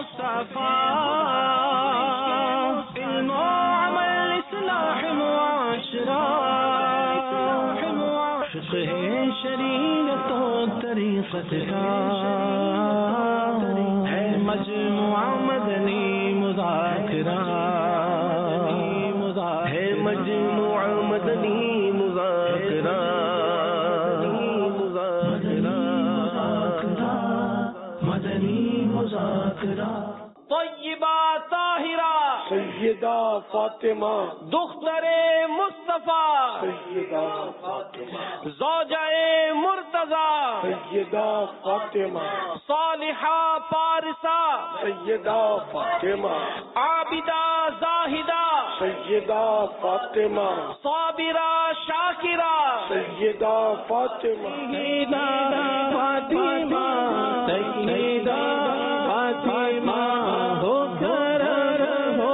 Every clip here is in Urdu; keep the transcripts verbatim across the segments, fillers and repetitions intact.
مصطفیٰ علم و عمل اصلاح معاشرہ فقہ شریعت و طریقت کا ہے مجموعہ مدنی مذاکرہ ہے مجموعہ مدنی مذاکرہ مدنی مذاکرہ طیبہ طاہرہ سیدہ فاطمہ دختر مصطفیٰ سیدہ فاطمہ زوجہ مرتضی سیدہ فاطمہ صالحہ پارسہ سیدہ فاطمہ عابدہ زاہدہ سیدہ فاطمہ صابرہ شاکرہ سیدہ فاطمہ سیدہ فاطمہ سیدہ فاطمہ ہو کر ہو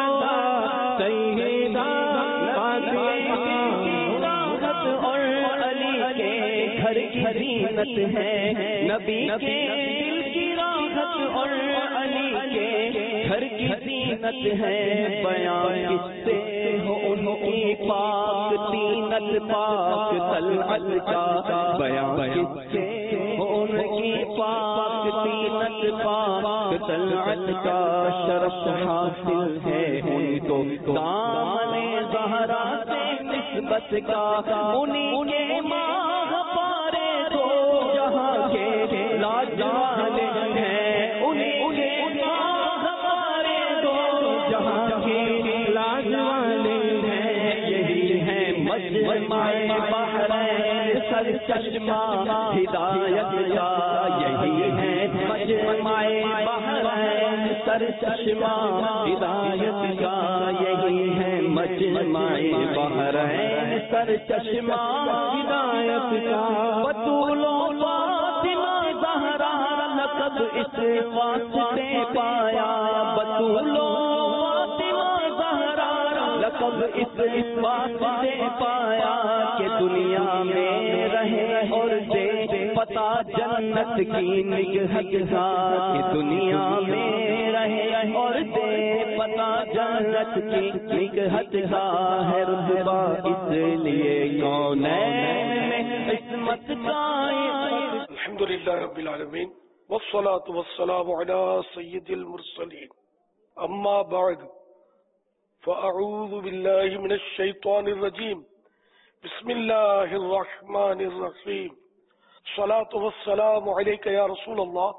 سیدہ فاطمہ اور علی کے گھر کی زینت ہے نبی کے دل کی راحت اور علی کے گھر کی زینت ہے بیان کس سے ہو ان کی پاک تینت پاک طلعت کا بیان کس سے ہو ان کی پاک تینت پاک طلعت کا شرف حاصل ہے ان کو دامن زہرا سے نسبت کا انہیں کے ماہ پارے دو جہاں کے لاجوال ہیں انہیں کے ماہ پارے دو جہاں کے لاجوال ہیں یہی ہے مجمع بحرین سر چشمہ ہدایت کا یہی ہے مجمع بحرین سر چشمہ ہدایت کا یہی ہے مجمع بحرین سر چشمہ ہدایت کا بطول و فاطمہ زہرا لقب اس واسطے پایا بطول و فاطمہ زہرا لقب اس واسطے پایا کہ دنیا میں رہے اور دے پتا جنت کی نگہت کا کہ دنیا میں رہے اور دے پتا جنت کی نگہت کا ہے رتبہ اس لیے کونین میں عصمت کا الحمدللہ رب العالمین والصلاة والسلام على سید المرسلین اما بعد فاعوذ باللہ من الشیطان الرجیم بسم اللہ الرحمن الرحیم الصلاة والسلام علیک یا رسول اللہ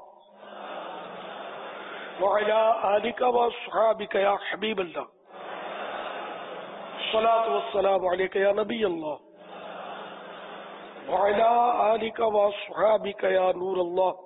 وعلى آلک واصحابک یا حبیب اللہ الصلاة والسلام علیک یا نبی اللہ وعلى آلک واصحابک یا نور اللہ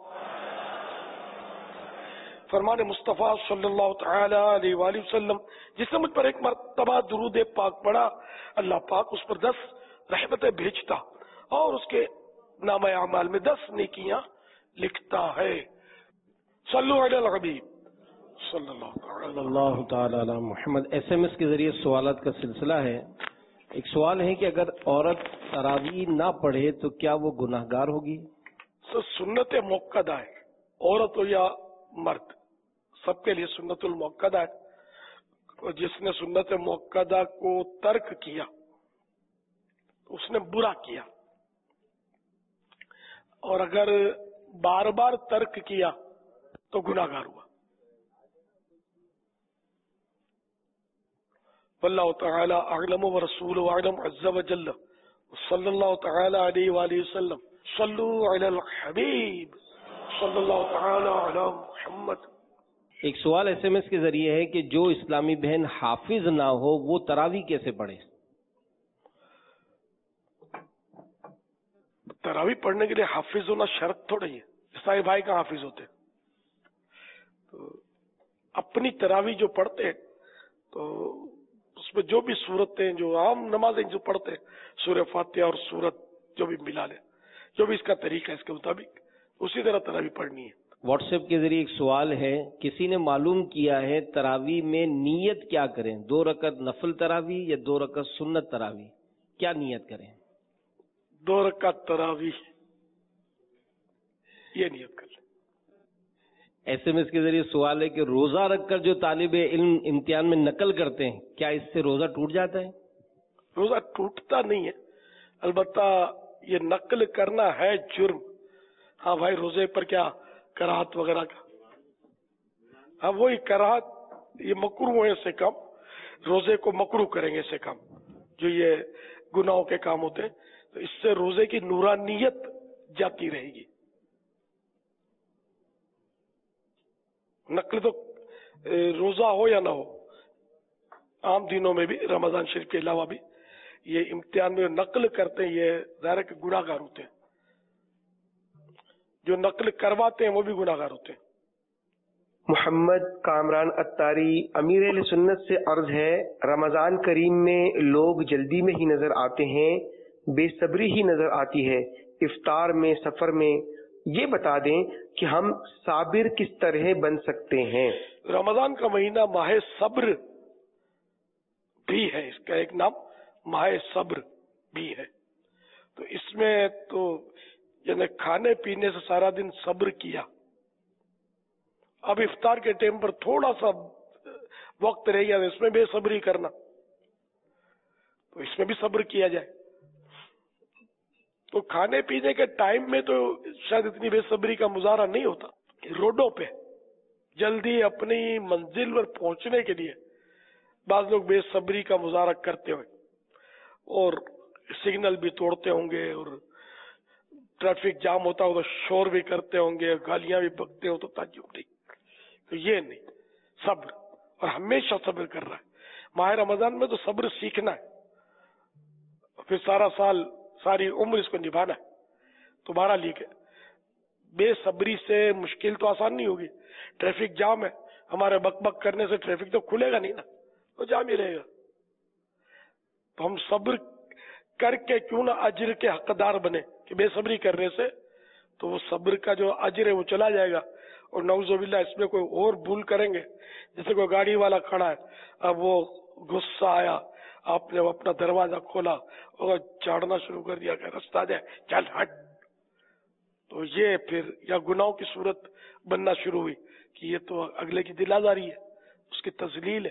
فرمان مصطفیٰ صلی اللہ تعالی علیہ وآلہ وسلم جس نے مجھ پر ایک مرتبہ درود پاک پڑھا اللہ پاک اس پر دس رحمتیں بھیجتا اور اس کے نامہ اعمال میں دس نیکیاں لکھتا ہے صلو علی الحبیب صلی اللہ تعالی اللہ تعالی علی محمد۔ ایس ایم ایس کے ذریعے سوالات کا سلسلہ ہے۔ ایک سوال ہے کہ اگر عورت تراویح نہ پڑھے تو کیا وہ گناہ گار ہوگی؟ سنت موقدہ ہے، عورت ہو یا مرد سب کے لیے سنت الموقدہ ہے۔ جس نے سنت موقدہ کو ترک کیا اس نے برا کیا، اور اگر بار بار ترک کیا تو گناہ گار ہوا۔ واللہ تعالی اعلم ورسولہ اعلم عز وجل صلی اللہ تعالی علیہ وآلہ وسلم صلو علی الحبیب صلی اللہ تعالی علی محمد۔ ایک سوال ایس ایم ایس کے ذریعے ہے کہ جو اسلامی بہن حافظ نہ ہو وہ تراویح کیسے پڑھے؟ تراویح پڑھنے کے لیے حافظ ہونا شرط تھوڑی ہے، عیسائی بھائی کا حافظ ہوتے تو اپنی تراویح جو پڑھتے ہیں تو اس میں جو بھی صورتیں جو عام نمازیں جو پڑھتے ہیں سورہ فاتحہ اور سورت جو بھی ملا لے، جو بھی اس کا طریقہ ہے اس کے مطابق اسی طرح تراویح پڑھنی ہے۔ واٹس ایپ کے ذریعے ایک سوال ہے، کسی نے معلوم کیا ہے تراویح میں نیت کیا کریں؟ دو رکعت نفل تراویح یا دو رکعت سنت تراویح؟ کیا نیت کریں؟ دو رکعت تراویح یہ نیت کر لیں۔ ایسے میں اس کے ذریعے سوال ہے کہ روزہ رکھ کر جو طالب علم امتحان میں نقل کرتے ہیں کیا اس سے روزہ ٹوٹ جاتا ہے؟ روزہ ٹوٹتا نہیں ہے، البتہ یہ نقل کرنا ہے جرم. ہاں بھائی روزے پر کیا کراہت وغیرہ کا، ہاں وہی کراہت یہ مکروہ ہے سے کم، روزے کو مکروہ کریں گے سے کم جو یہ گناہوں کے کام ہوتے ہیں، تو اس سے روزے کی نورانیت جاتی رہے گی. نقل تو روزہ ہو یا نہ ہو، عام دنوں میں بھی رمضان شریف کے علاوہ بھی یہ امتحان میں نقل کرتے ہیں یہ ظاہر ہے کہ گناہ گار ہوتے ہیں، جو نقل کرواتے ہیں وہ بھی گناہ گار ہوتے ہیں. محمد کامران اتاری، امیر اہل سنت سے عرض ہے رمضان کریم میں لوگ جلدی میں ہی نظر آتے ہیں، بے صبری ہی نظر آتی ہے افطار میں، سفر میں، یہ بتا دیں کہ ہم صابر کس طرح بن سکتے ہیں؟ رمضان کا مہینہ ماہ صبر بھی ہے، اس کا ایک نام ماہ صبر بھی ہے. تو اس میں تو یعنی کھانے پینے سے سارا دن صبر کیا، اب افطار کے ٹائم پر تھوڑا سا وقت رہ گیا اس میں بے صبری کرنا، تو اس میں بھی صبر کیا جائے. تو کھانے پینے کے ٹائم میں تو شاید اتنی بے صبری کا مظاہرہ نہیں ہوتا. روڈوں پہ جلدی اپنی منزل پر پہنچنے کے لیے بعض لوگ بے صبری کا مظاہرہ کرتے ہوئے اور سگنل بھی توڑتے ہوں گے، اور ٹریفک جام ہوتا ہو تو شور بھی کرتے ہوں گے، گالیاں بھی بکتے ہو تو تعجب نہیں. تو یہ نہیں، صبر، اور ہمیشہ صبر کر رہا ہے. ماہ رمضان میں تو صبر سیکھنا ہے، پھر سارا سال ساری عمر اس کو نبھانا ہے. تو بہرحال یہ کہ بے صبری سے مشکل تو آسان نہیں ہوگی. ٹریفک جام ہے، ہمارے بک بک کرنے سے ٹریفک تو کھلے گا نہیں نا، تو جام ہی رہے گا. تو ہم صبر کر کے کیوں نہ اجر کے حقدار بنے کہ بے صبری کرنے سے تو وہ صبر کا جو اجر ہے وہ چلا جائے گا. اور نعوذ باللہ اس میں کوئی اور بھول کریں گے، جیسے کوئی گاڑی والا کھڑا ہے، اب وہ غصہ آیا، آپ نے اپنا دروازہ کھولا اور چاڑنا شروع کر دیا کہ رستہ دے، چل ہٹ، تو یہ پھر یا گناہوں کی صورت بننا شروع ہوئی کہ یہ تو اگلے کی دل آزاری ہے، اس کی تذلیل ہے.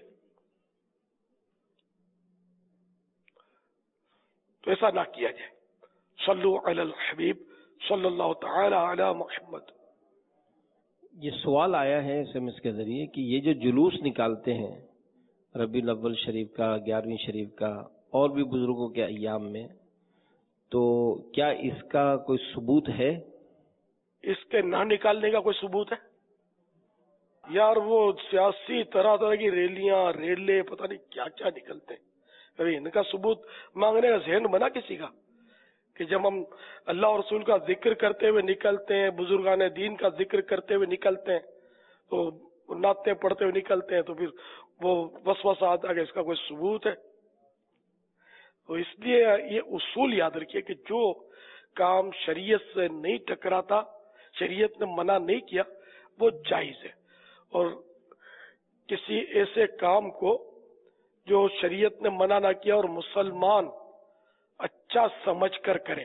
تو ایسا نہ کیا جائے. صلو علی الحبیب صلی اللہ تعالی علی محمد. یہ سوال آیا ہے ایس ایم ایس کے ذریعے کہ یہ جو جلوس نکالتے ہیں ربیع الاول شریف کا، گیارہویں شریف کا، اور بھی بزرگوں کے ایام میں، تو کیا اس کا کوئی ثبوت ہے؟ اس کے نہ نکالنے کا کوئی ثبوت ہے؟ یار وہ سیاسی طرح طرح کی ریلیاں، ریلے، پتہ نہیں کیا کیا نکلتے ہیں. ابھی ان کا ثبوت مانگنے کا ذہن بنا کسی کا کہ جب ہم اللہ اور رسول کا ذکر کرتے ہوئے نکلتے ہیں، بزرگان دین کا ذکر کرتے ہوئے نکلتے ہیں، تو نعتیں پڑھتے ہوئے نکلتے ہیں، تو پھر وہ وسوسہ آتا ہے کہ اس کا کوئی ثبوت ہے. تو اس لیے یہ اصول یاد رکھیے کہ جو کام شریعت سے نہیں ٹکراتا، شریعت نے منع نہیں کیا، وہ جائز ہے. اور کسی ایسے کام کو جو شریعت نے منع نہ کیا اور مسلمان اچھا سمجھ کر کریں،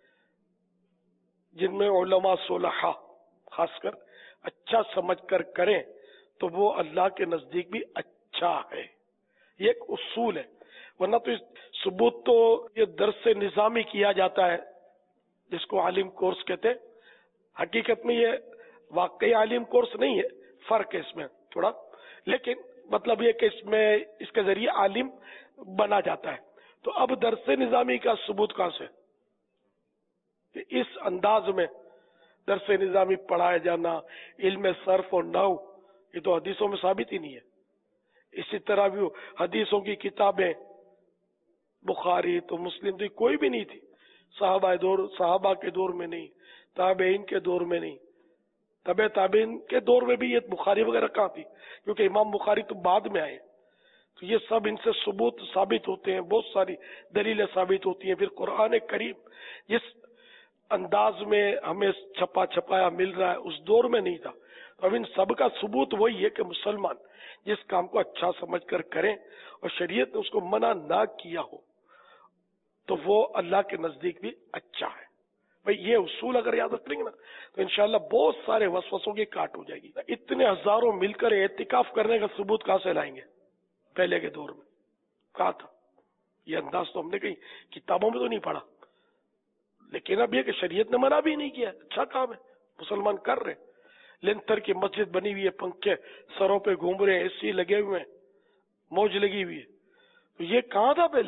جن میں علماء صلحاء خاص کر اچھا سمجھ کر کریں، تو وہ اللہ کے نزدیک بھی اچھا ہے. یہ ایک اصول ہے. ورنہ تو ثبوت تو یہ درس نظامی کیا جاتا ہے جس کو عالم کورس کہتے ہیں. حقیقت میں یہ واقعی عالم کورس نہیں ہے، فرق ہے اس میں تھوڑا، لیکن مطلب یہ کہ اس میں اس کے ذریعے عالم بنا جاتا ہے. تو اب درس نظامی کا ثبوت کہاں سے؟ اس انداز میں درس نظامی پڑھایا جانا، علم صرف اور نحو، یہ تو حدیثوں میں ثابت ہی نہیں ہے. اسی طرح بھی حدیثوں کی کتابیں بخاری تو مسلم تو کوئی بھی نہیں تھی، صحابہ دور صحابہ کے دور میں نہیں، تابعین کے دور میں نہیں، تبع تابعین کے دور میں بھی یہ بخاری وغیرہ کہاں تھی، کیونکہ امام بخاری تو بعد میں آئے. تو یہ سب ان سے ثبوت ثابت ہوتے ہیں، بہت ساری دلیلیں ثابت ہوتی ہیں. پھر قرآن کریم جس انداز میں ہمیں چھپا چھپایا مل رہا ہے اس دور میں نہیں تھا. تو اب ان سب کا ثبوت وہی ہے کہ مسلمان جس کام کو اچھا سمجھ کر کریں اور شریعت نے اس کو منع نہ کیا ہو تو وہ اللہ کے نزدیک بھی اچھا ہے. بھئی یہ اصول اگر یاد رکھ لیں گے نا تو انشاءاللہ بہت سارے وسوسوں کی کاٹ ہو جائے گی. اتنے ہزاروں مل کر اعتکاف کرنے کا ثبوت کہاں سے لائیں گے؟ پہلے کے دور میں کہا تھا یہ انداز تو ہم نے کہیں کتابوں میں تو نہیں پڑھا، لیکن اب یہ کہ شریعت نے منع بھی نہیں کیا. اچھا کام ہے، مسلمان کر رہے. لنتر کی مسجد بنی ہوئی ہے، پنکھے سروں پہ گھوم رہے ہیں، اے سی لگے ہوئے ہیں، موج لگی ہوئی ہے. تو یہ کہاں تھا پہلے؟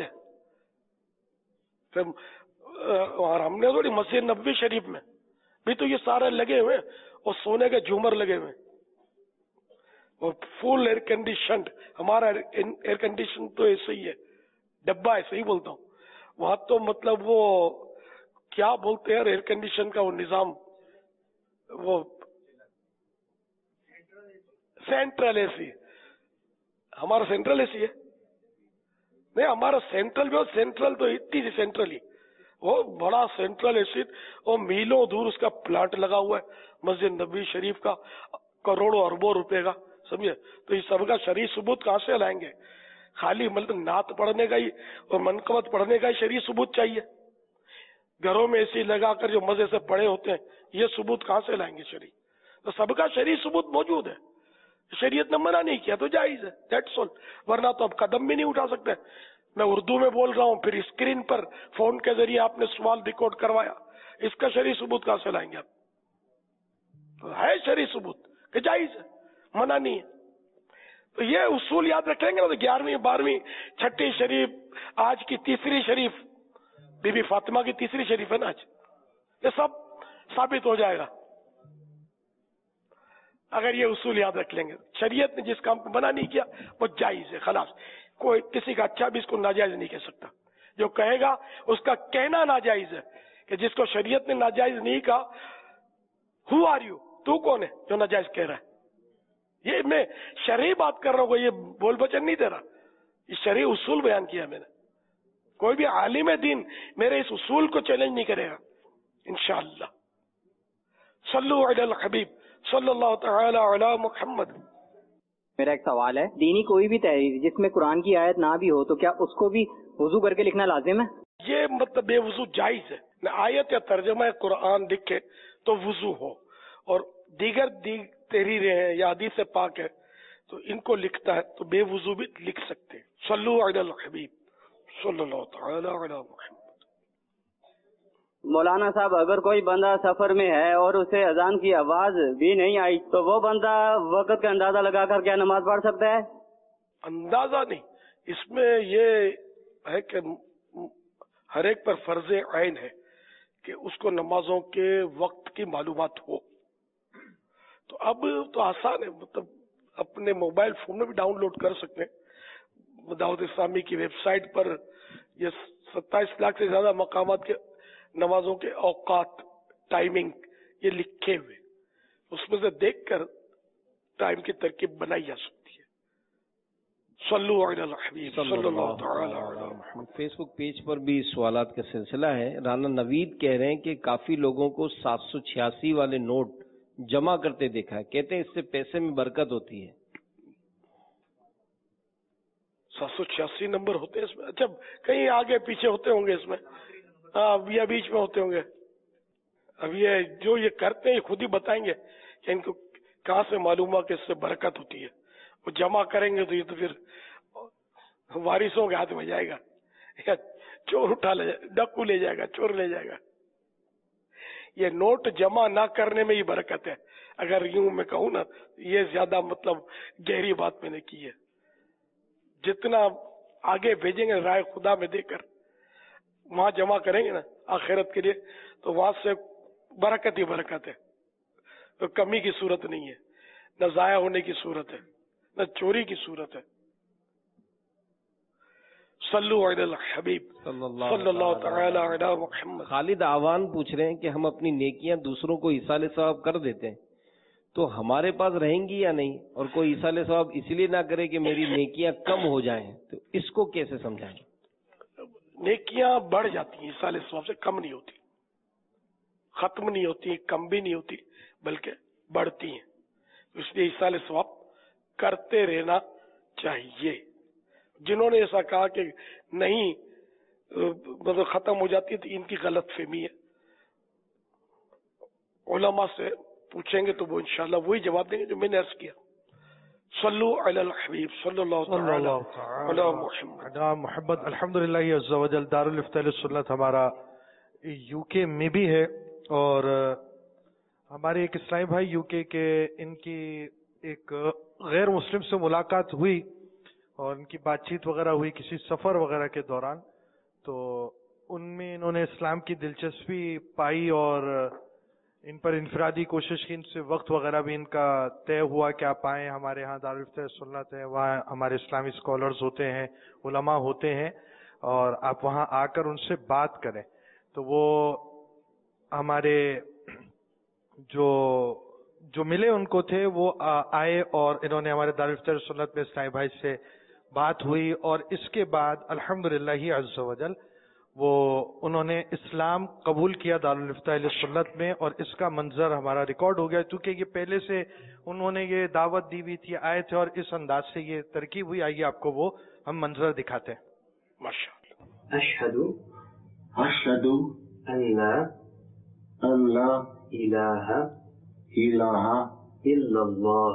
اور ہم نے تھوڑی مسجد نبوی شریف میں بھی تو یہ سارے لگے ہوئے اور سونے کے جھومر لگے ہوئے اور فل ایئر کنڈیشنڈ. ہمارا ایئر کنڈیشن تو ایسے ہی ہے، ڈبا ایسے ہی بولتا ہوں. وہاں تو مطلب وہ کیا بولتے ہیں ایئر کنڈیشن کا وہ نظام، وہ سینٹرل اے سی. ہمارا سینٹرل اے سی ہے نہیں، ہمارا سینٹرل بھی سینٹرل تو اتنی سی سینٹرل ہی وہ بڑا سینٹرل اے سی اور میلوں دور اس کا پلانٹ لگا ہوا ہے مسجد نبوی شریف کا، کروڑوں اربوں روپے کا، سمجھے. تو یہ سب کا شرعی ثبوت کہاں سے لائیں گے؟ خالی مطلب نعت پڑھنے کا ہی اور منقبت پڑھنے کا ہی شرعی ثبوت چاہیے. گھروں میں اے سی لگا کر جو مزے سے پڑے ہوتے ہیں یہ ثبوت کہاں سے لائیں گے شرعی؟ تو سب کا شرعی ثبوت موجود ہے، شریعت نے منع نہیں کیا تو جائز ہے، دیٹس آل. ورنہ تو اب قدم بھی نہیں اٹھا سکتے. میں اردو میں بول رہا ہوں، پھر اسکرین پر فون کے ذریعے آپ نے سوال ریکارڈ کروایا، اس کا شرعی ثبوت کہاں سے لائیں گے آپ؟ تو ہے شرعی ثبوت کہ جائز ہے، منع نہیں ہے. تو یہ اصول یاد رکھیں گے نا. تو گیارہویں بارہویں چھٹی شریف، آج کی تیسری شریف بی بی فاطمہ کی تیسری شریف ہے نا آج، یہ سب ثابت ہو جائے گا اگر یہ اصول یاد رکھ لیں گے. شریعت نے جس کام کو منع نہیں کیا وہ جائز ہے، خلاص. کوئی کسی کا اچھا بھی اس کو ناجائز نہیں کہہ سکتا. جو کہے گا اس کا کہنا ناجائز ہے کہ جس کو شریعت نے ناجائز نہیں کہا، ہو آر یو، تو کون ہے جو ناجائز کہہ رہا ہے؟ یہ میں شرعی بات کر رہا ہوں، یہ بول بچن نہیں دے رہا، یہ شرعی اصول بیان کیا میں نے. کوئی بھی عالم دین میرے اس اصول کو چیلنج نہیں کرے گا انشاءاللہ. صلو علی الحبیب صلی اللہ تعالی علی محمد. میرا ایک سوال ہے، دینی کوئی بھی تحریر جس میں قرآن کی آیت نہ بھی ہو تو کیا اس کو بھی وضو کر کے لکھنا لازم ہے؟ یہ مطلب بے وضو جائز ہے. آیت یا ترجمہ قرآن لکھے تو وضو ہو، اور دیگر دیگر تحریریں ہیں یا حدیث پاک ہے تو ان کو لکھتا ہے تو بے وضو بھی لکھ سکتے. صلو علی الحبیب صلی اللہ تعالی علی محمد. مولانا صاحب، اگر کوئی بندہ سفر میں ہے اور اسے اذان کی آواز بھی نہیں آئی تو وہ بندہ وقت کا اندازہ لگا کر کیا نماز پڑھ سکتا ہے؟ اندازہ نہیں، اس میں یہ ہے کہ ہر ایک پر فرض عین ہے کہ اس کو نمازوں کے وقت کی معلومات ہو. تو اب تو آسان ہے، مطلب اپنے موبائل فون میں بھی ڈاؤن لوڈ کر سکتے ہیں. دعوت اسلامی کی ویب سائٹ پر یہ ستائیس لاکھ سے زیادہ مقامات کے نمازوں کے اوقات، ٹائمنگ یہ لکھے ہوئے، اس میں سے دیکھ کر ٹائم کی ترکیب بنائی جا سکتی ہے. صلو علی الحبیب صلی اللہ تعالی علی محمد. فیس بک پیج پر بھی سوالات کا سلسلہ ہے. رانا نوید کہہ رہے ہیں کہ کافی لوگوں کو سات سو چھیاسی والے نوٹ جمع کرتے دیکھا ہے، کہتے ہیں اس سے پیسے میں برکت ہوتی ہے. سات سو چھیاسی نمبر ہوتے ہیں اس میں؟ اچھا، کہیں آگے پیچھے ہوتے ہوں گے اس میں، ہاں یا بیچ میں ہوتے ہوں گے. اب یہ جو یہ کرتے ہیں یہ خود ہی بتائیں گے کہ ان کو کہاں سے معلوم ہوا کہ اس سے برکت ہوتی ہے. وہ جمع کریں گے تو یہ تو پھر وارثوں کے ہاتھ میں جائے گا، یا چور اٹھا لے جائے، ڈاکو لے جائے گا، چور لے جائے گا. یہ نوٹ جمع نہ کرنے میں ہی برکت ہے. اگر یوں میں کہوں نا، یہ زیادہ مطلب گہری بات میں نے کی ہے. جتنا آگے بھیجیں گے رائے خدا میں دے کر، وہاں جمع کریں گے نا آخرت کے لیے، تو وہاں سے برکت ہی برکت ہے. تو کمی کی صورت نہیں ہے، نہ ضائع ہونے کی صورت ہے، نہ چوری کی صورت ہے. صلو علی الحبیب صلی اللہ تعالی علی محمد. خالد آوان پوچھ رہے ہیں کہ ہم اپنی نیکیاں دوسروں کو ایصال ثواب کر دیتے ہیں تو ہمارے پاس رہیں گی یا نہیں، اور کوئی ایصال ثواب اس لیے نہ کرے کہ میری نیکیاں کم ہو جائیں، تو اس کو کیسے سمجھائیں؟ نیکیاں بڑھ جاتی ہیں، ایصال ثواب سے کم نہیں ہوتی، ختم نہیں ہوتی، کم بھی نہیں ہوتی، بلکہ بڑھتی ہیں. اس لیے ایصال ثواب کرتے رہنا چاہیے. جنہوں نے ایسا کہا کہ نہیں مطلب ختم ہو جاتی ہے تو ان کی غلط فہمی ہے. उलमा से पूछेंगे तो वो इंशाल्लाह वही जवाब देंगे जो मैंने अर्ज किया। सल्लु अलल हबीब सल्लल्लाहु अलैहि मोहम्मद। अल्हम्दुलिल्लाह अज़्ज़ा वजल दारुल इफ्ता सुन्नत हमारा यूके में भी है, और हमारे एक इस्लामी भाई यूके के, इनकी एक गैर मुस्लिम से मुलाकात हुई और इनकी बातचीत वगैरह हुई किसी सफर वगैरह के दौरान, तो उनमें इन्होंने इस्लाम की दिलचस्पी पाई और इन पर इनफरादी कोशिश की, इनसे वक्त वगैरह भी इनका तय हुआ कि आप आए, हमारे यहाँ दारुल इफ्ता सुन्नत है, वहाँ हमारे इस्लामी स्कॉलर्स होते हैं, उलमा होते हैं, और आप वहाँ आकर उनसे बात करें। तो वो हमारे जो जो मिले उनको थे वो आए और इन्होंने हमारे दारुल इफ्ता सुन्नत में इस्लामी भाई से बात हुई, और इसके बाद अल्हम्दुलिल्लाह अज़्ज़ा वजल वो उन्होंने इस्लाम कबूल किया दारुल इफ्ता सुन्नत में, और इसका मंजर हमारा रिकॉर्ड हो गया, क्योंकि ये पहले से उन्होंने ये दावत दी हुई थी, आए थे, और इस अंदाज से ये तरकीब हुई। आइए आपको वो हम मंजर दिखाते हैं। माशाअल्लाह। अशहदु अशहदु अल्ला अल्ला इलाहा इलाहा इल्लल्लाह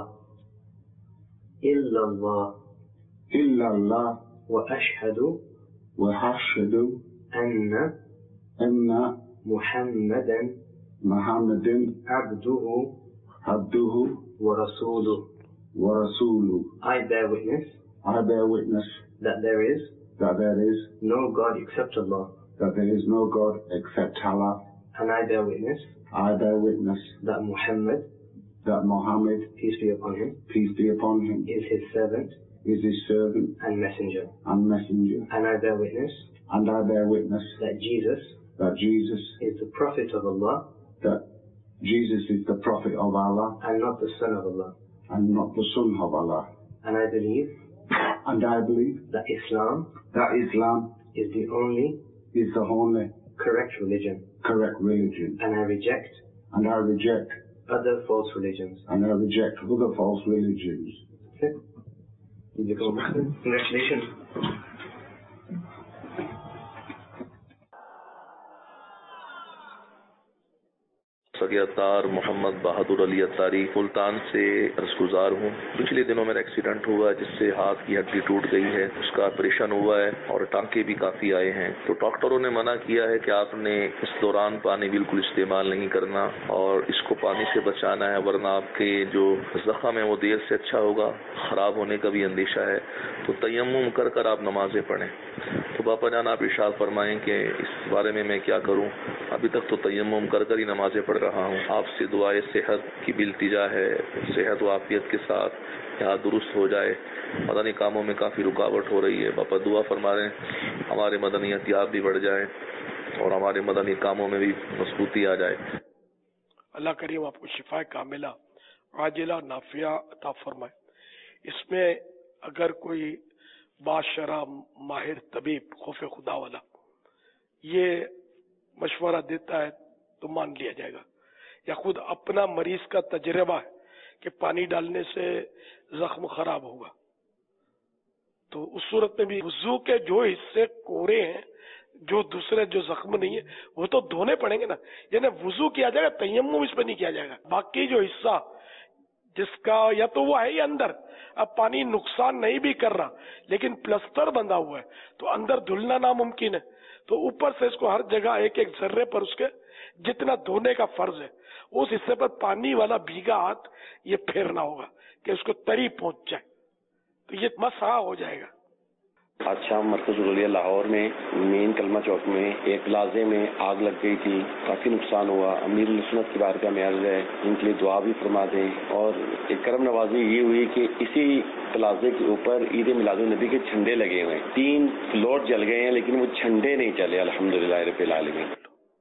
इल्लल्लाह इल्लल्लाह व अशहदु व अशहदु अन्न अन्ना मुहम्मदन मुहम्मदन अब्दुहु अब्दुहु व रसूलुहु व रसूलुहु। I bear witness I bear witness that there is that there is no God except Allah, that there is no God except Allah, and I bear witness I bear witness that Muhammad, that Muhammad, peace be upon him, peace be upon him, is his servant is his servant and messenger, and messenger, and I bear witness and I bear witness that Jesus that Jesus is the prophet of Allah that Jesus is the prophet of Allah and not the son of Allah, and not the son of Allah, and I believe and I believe that Islam that Islam is the only is the only correct religion, correct religion, and I reject and I reject other false religions. and I reject other false religions. Okay? You become a Muslim. Congratulations. सगी अत्तार मोहम्मद बहादुर अली अत्तारी मुल्तान से अर्ज़गुज़ार हूँ। पिछले दिनों मेरा एक्सीडेंट हुआ जिससे हाथ की हड्डी टूट गई है, उसका ऑपरेशन हुआ है और टांके भी काफ़ी आए हैं। तो डॉक्टरों ने मना किया है कि आपने इस दौरान पानी बिल्कुल इस्तेमाल नहीं करना और इसको पानी से बचाना है, वरना आपके जो जख्म है वो देर से अच्छा होगा, ख़राब होने का भी अंदेशा है। तो तयम्मुम कर कर आप नमाजें पढ़ें। तो बापा जान आप इरशाद फरमाएं कि इस बारे में मैं क्या करूं? अभी तक तो तयम्मुम कर कर ही नमाजें पढ़ रहा हूं। आपसे दुआए सेहत की बिल्तिजा है, सेहत व आफियत के साथ यहाँ दुरुस्त हो जाए। मदनी कामों में काफ़ी रुकावट हो रही है। बापा दुआ फरमा रहे हैं हमारे मदनी एहतियात भी बढ़ जाए और हमारे मदनी कामों में भी मजबूती आ जाए। अल्लाह करीम आपको शिफा कामिला आजिला नाफिया अता फरमाए। इसमें अगर कोई बाशरा माहिर तबीब खौफ खुदा वाला ये मशवरा देता है तो मान लिया जाएगा, या खुद अपना मरीज का तजर्बा है कि पानी डालने से जख्म खराब होगा, तो उस सूरत में भी वुजू के जो हिस्से कोरे हैं, जो दूसरे जो जख्म नहीं है वो तो धोने पड़ेंगे ना। यानी वुजू किया जाएगा, तयम्मुम इस पर नहीं किया जाएगा। बाकी जो हिस्सा जिसका या तो वो है ही अंदर, अब पानी नुकसान नहीं भी कर रहा लेकिन प्लस्तर बंधा हुआ है तो अंदर धुलना नामुमकिन है, तो ऊपर से इसको हर जगह एक एक जर्रे पर उसके जितना धोने का फर्ज है उस हिस्से पर पानी वाला भीगा हाथ ये फेरना होगा कि उसको तरी पहुंच जाए, तो ये मसहा हो जाएगा। आज शाम मरकज़ुल औलिया लाहौर में मेन कलमा चौक में एक प्लाजे में आग लग गई थी, काफी नुकसान हुआ। अमीर सुन्नत की बारगाह में अर्ज है इनके लिए दुआ भी फरमा दें। और एक करम नवाजी ये हुई कि इसी प्लाजे के ऊपर ईद मिलादुन नबी के झंडे लगे हुए हैं, तीन फ्लोर जल गए हैं लेकिन वो झंडे नहीं चले। अल्हम्दुलिल्लाह रब्बिल आलमीन।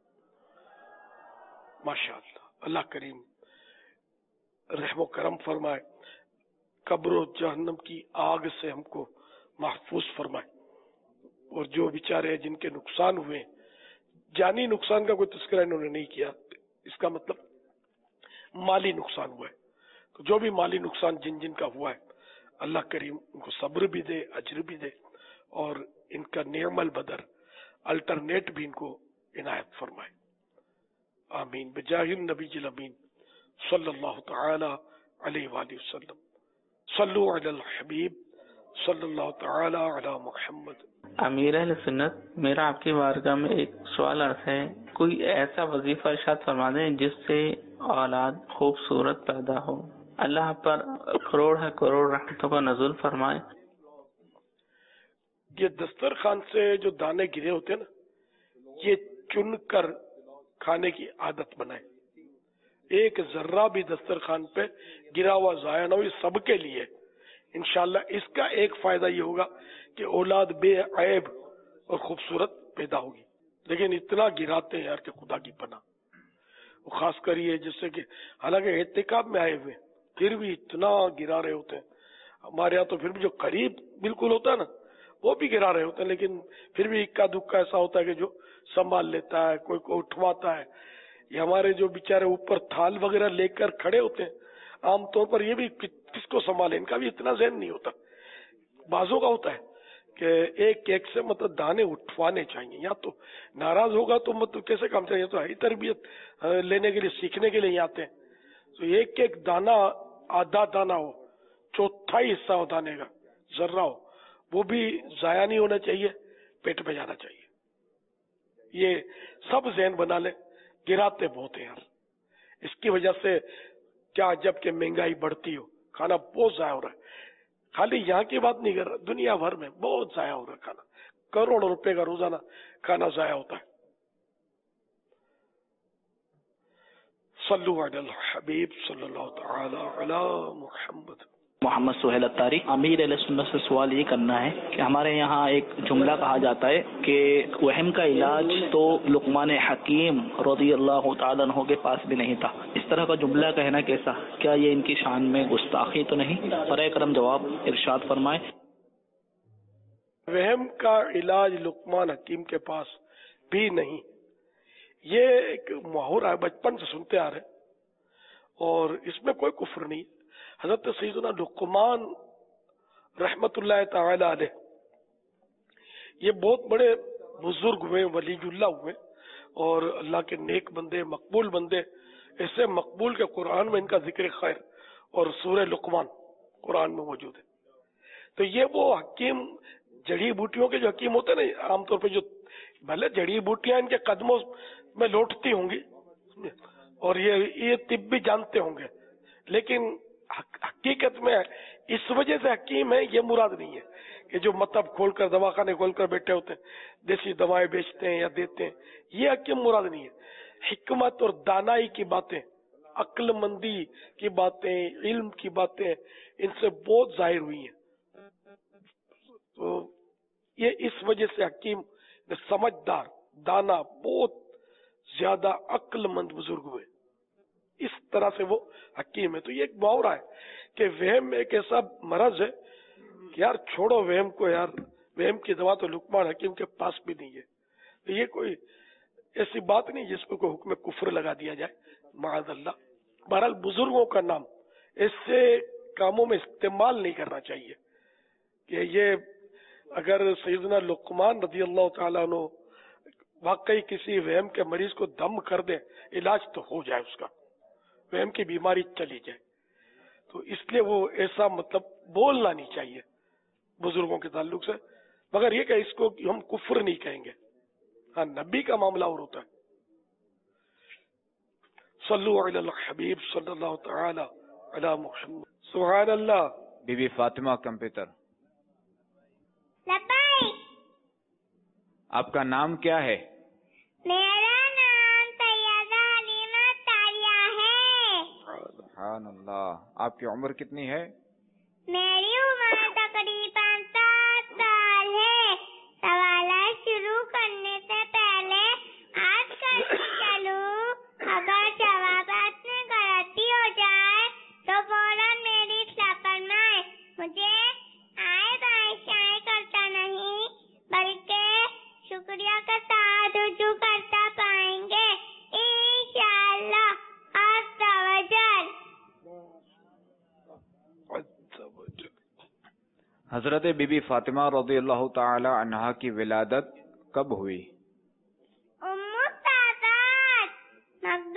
माशाअल्लाह, अल्लाह करीम रहमो करम फरमाए, कब्र जहन्नम की आग से हमको महफूज फरमाए। और जो बेचारे जिनके नुकसान हुए, जानी नुकसान का कोई तस्करा इन्होंने नहीं किया, इसका मतलब माली नुकसान हुआ है। तो जो भी माली नुकसान जिन जिन का हुआ है अल्लाह करीम उनको सब्र भी दे, अजर भी दे और इनका निर्मल बदर अल्टरनेट भी इनको इनायत फरमाए। आमीन बिजाहिर नबीजिल अमीन सल्लल्लाहु तआला अलैहि वसल्लम सल्लु अलल हबीब सल्लल्लाहु तआला अला मुहम्मद। अमीर अहले सुन्नत, मेरा आपकी बारगाह में एक सवाल अर्ज है, कोई ऐसा वजीफा इरशाद फरमा दें जिससे औलाद खूबसूरत पैदा हो, अल्लाह पर करोड़ है करोड़ रहमतों का नज़ुल फरमाए। ये दस्तरखान से जो दाने गिरे होते हैं ना, ये चुनकर खाने की आदत बनाए। एक जर्रा भी दस्तरखान पे गिरा हुआ जाया ना हो, ये सबके लिए। इंशाल्लाह इसका एक फायदा ये होगा कि औलाद बेअयब और खूबसूरत पैदा होगी। लेकिन इतना गिराते हैं यार कि खुदा की पनाह, वो खास कर ये जिससे कि हालांकि एहतिकाब में आए हुए फिर भी इतना गिरा रहे होते हैं। हमारे यहाँ तो फिर भी जो करीब बिल्कुल होता है ना वो भी गिरा रहे होते हैं, लेकिन फिर भी इक्का दुक्का ऐसा होता है कि जो संभाल लेता है, कोई को उठवाता है। ये हमारे जो बेचारे ऊपर थाल वगैरह लेकर खड़े होते हैं, आमतौर पर ये भी कि, किसको संभाले, इनका भी इतना ज़हन नहीं होता। बाजों का होता है कि एक एक से मतलब दाने उठवाने चाहिए, या तो नाराज होगा तो मतलब कैसे काम चाहिए, तो है तरबियत लेने के लिए सीखने के लिए आते हैं। तो एक एक दाना आधा दाना हो, चौथाई हिस्सा हो दाने का जर्रा हो, वो भी जाया नहीं होना चाहिए, पेट में जाना चाहिए। ये सब ज़हन बना ले, गिराते बहुत है यार। इसकी वजह से क्या जब कि महंगाई बढ़ती हो, खाना बहुत जाया हो रहा है। खाली यहाँ की बात नहीं कर रहा, दुनिया भर में बहुत जाया हो रहा है खाना। करोड़ों रुपए का रोजाना खाना जाया होता है। सल्लु अलल हबीब सल्लल्लाहु तआला अला मुहम्मद। मोहम्मद सुहेल अत्तारी, अमीर अहले सुन्नत से सवाल ये करना है कि हमारे यहाँ एक जुमला कहा जाता है कि वहम का इलाज तो लुकमान हकीम रज़ियल्लाहु तआला अन्हु के पास भी नहीं था। इस तरह का जुमला कहना कैसा, क्या ये इनकी शान में गुस्ताखी तो नहीं? बराए करम जवाब इरशाद फरमाए। वहम का इलाज लुकमान हकीम के पास भी नहीं, ये एक मुहावरा है, बचपन से सुनते आ रहे, और इसमें कोई कुफ्र नहीं। हजरत सैयदना लुकमान रहमतुल्लाह तआला अलैह ये बहुत बड़े बुजुर्ग हुए, वलीजुल्लाह हुए, और अल्लाह के नेक बंदे, मकबूल बंदे। ऐसे मकबूल के कुरान में इनका जिक्र खैर और सूरह लुकमान कुरान में मौजूद है। तो ये वो हकीम, जड़ी बूटियों के जो हकीम होते हैं ना, आमतौर पर जो भले जड़ी बूटियां इनके कदमों में लौटती होंगी और ये ये तिब भी जानते होंगे, लेकिन हकीकत में इस वजह से हकीम है ये मुराद नहीं है कि जो मतलब खोलकर दवाखाने खोलकर बैठे होते हैं, देसी दवाएं बेचते हैं या देते हैं, ये हकीम मुराद नहीं है। हिकमत और दानाई की बातें, अक्लमंदी की बातें, इल्म की बातें इनसे बहुत जाहिर हुई हैं। तो ये इस वजह से हकीम समझदार, दाना, बहुत ज्यादा अक्लमंद बुजुर्ग हुए, इस तरह से वो हकीम है। तो ये एक मुहावरा है कि वहम एक ऐसा मरज है कि यार छोड़ो वहम को यार, वहम की दवा तो लुकमान हकीम के पास भी नहीं है। तो ये कोई ऐसी बात नहीं जिसमें कोई हुक्म कुफ्र लगा दिया जाए, माअज़ल्लाह। बहरहाल बुजुर्गों का नाम ऐसे कामों में इस्तेमाल नहीं करना चाहिए कि ये अगर सैयदना लुकमान रज़ियल्लाहु तआला अन्हु वाकई किसी वहम के मरीज को दम कर दे, इलाज तो हो जाए, उसका वहम की बीमारी चली जाए, तो इसलिए वो ऐसा मतलब बोलना नहीं चाहिए बुजुर्गों के ताल्लुक से। मगर ये कि इसको हम कुफ्र नहीं कहेंगे। हाँ, नबी का मामला और होता है। सल्लु अलल हबीब सल्लल्लाहु तआला अला मुहम्मद। सुभान अल्लाह। बीबी फातिमा कंप्यूटर, आपका नाम क्या है? मेरा नाम सैयदा हलीमा तारिया है। सुभान अल्लाह। आपकी उम्र कितनी है? मेरी उम्र तकरीबन सात साल है। सवाल शुरू करने से पहले आज करके चलूं, अगर जवाबात में गलती हो जाए तो फौरन मेरी इत्तला फरमाए। मुझे आए बाएं शाएं करता नहीं, बल्कि शुक्रिया का साथ रुजू करता पाएंगे इंशाअल्लाह। अज़्ज़ा वजल। हजरत बीबी फातिमा रज़ियल्लाहु ताला अन्हा की विलादत कब हुई? उम्मु सादात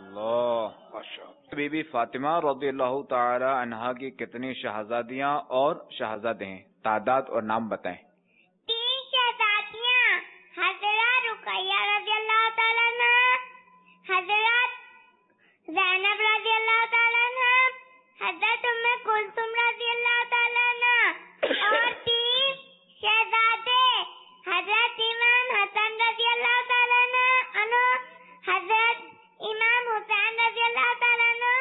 اللہ بی بی فاطمہ رضی اللہ تعالی عنہا کی کتنی شہزادیاں اور شہزادے ہیں؟ تعداد اور نام بتائیں۔ تین شہزادیاں، حضرت رقیہ رضی اللہ تعالیٰ عنہ، حضرت زینب رضی اللہ تعالیٰ عنہ، حضرت ام کلثوم رضی اللہ تعالیٰ عنہ، اور تین شہزادے حضرت امام حسن رضی اللہ تعالیٰ عنہ، حضرت امام حسین رضی اللہ تعالیٰ عنہ،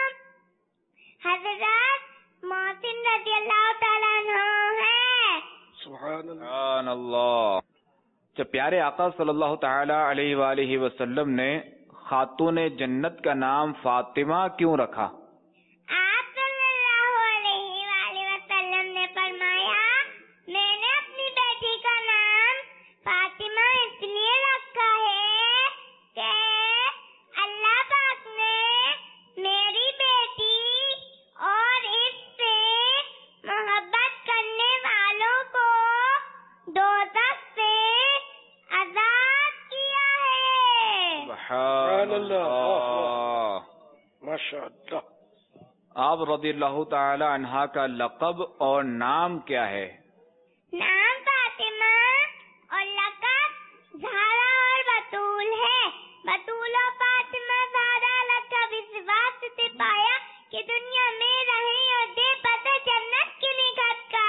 حضرت محسن رضی اللہ تعالیٰ عنہ ہے۔ سبحان اللہ۔ جب پیارے آقا صلی اللہ تعالی علیہ وآلہ وسلم نے خاتون جنت کا نام فاطمہ کیوں رکھا؟ آپ صلی اللہ علیہ وآلہ وسلم نے فرمایا، میں نے اپنی بیٹی کا نام فاطمہ اس لیے رکھا ہے کہ اللہ پاک نے میری بیٹی اور اس سے محبت کرنے والوں کو دوزخ سے آزاد کیا ہے۔ سبحان اللہ، ماشاء اللہ۔ آپ رضی اللہ تعالی عنہا کا لقب اور نام کیا ہے؟ نام فاطمہ اور لقب زہرا اور بطول ہے۔ بطول اور فاطمہ زہرا لقب اس واسطے پایا کہ دنیا میں رہیں اور دے پتہ جنت کی نگہت کا۔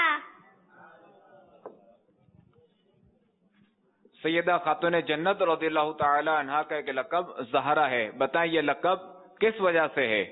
سیدہ خاتون جنت رضی اللہ تعالی عنہا کا ایک لقب زہرا ہے، بتائیں یہ لقب کس وجہ سے ہے؟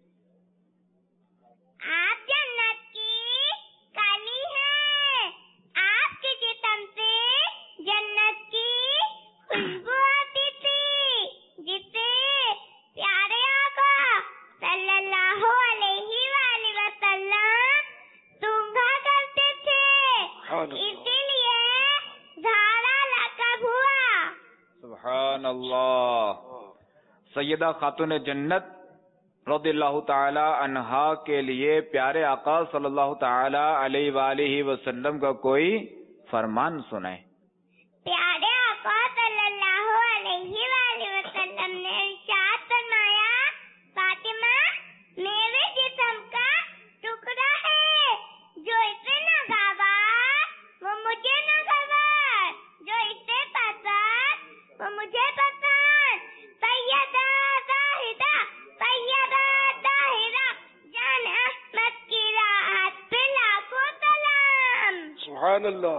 آپ جنت کی کلی ہیں، آپ کے جسم سے جنت کی خوشبو آتی تھی جسے پیارے آقا صلی اللہ علیہ وآلہ وسلم سونگھا کرتے تھے، اسی لیے زہرا لقب ہوا۔ سبحان اللہ۔ سیدہ خاتون جنت رضی اللہ تعالی عنہا کے لیے پیارے آقا صلی اللہ تعالی علیہ وآلہ وسلم کا کوئی فرمان سنائیں۔ پیارے آقا صلی اللہ علیہ وآلہ وسلم نے ارشاد فرمایا، فاطمہ میرے جسم کا ٹکڑا ہے، جو اسے نہ گاوا وہ مجھے نہ گوا، جو اسے پسند وہ مجھے پسند۔ سیدہ زاہدہ سیدہ طاہرہ جان احمد کی راحت پہ لاکھوں سلام۔ سبحان اللہ۔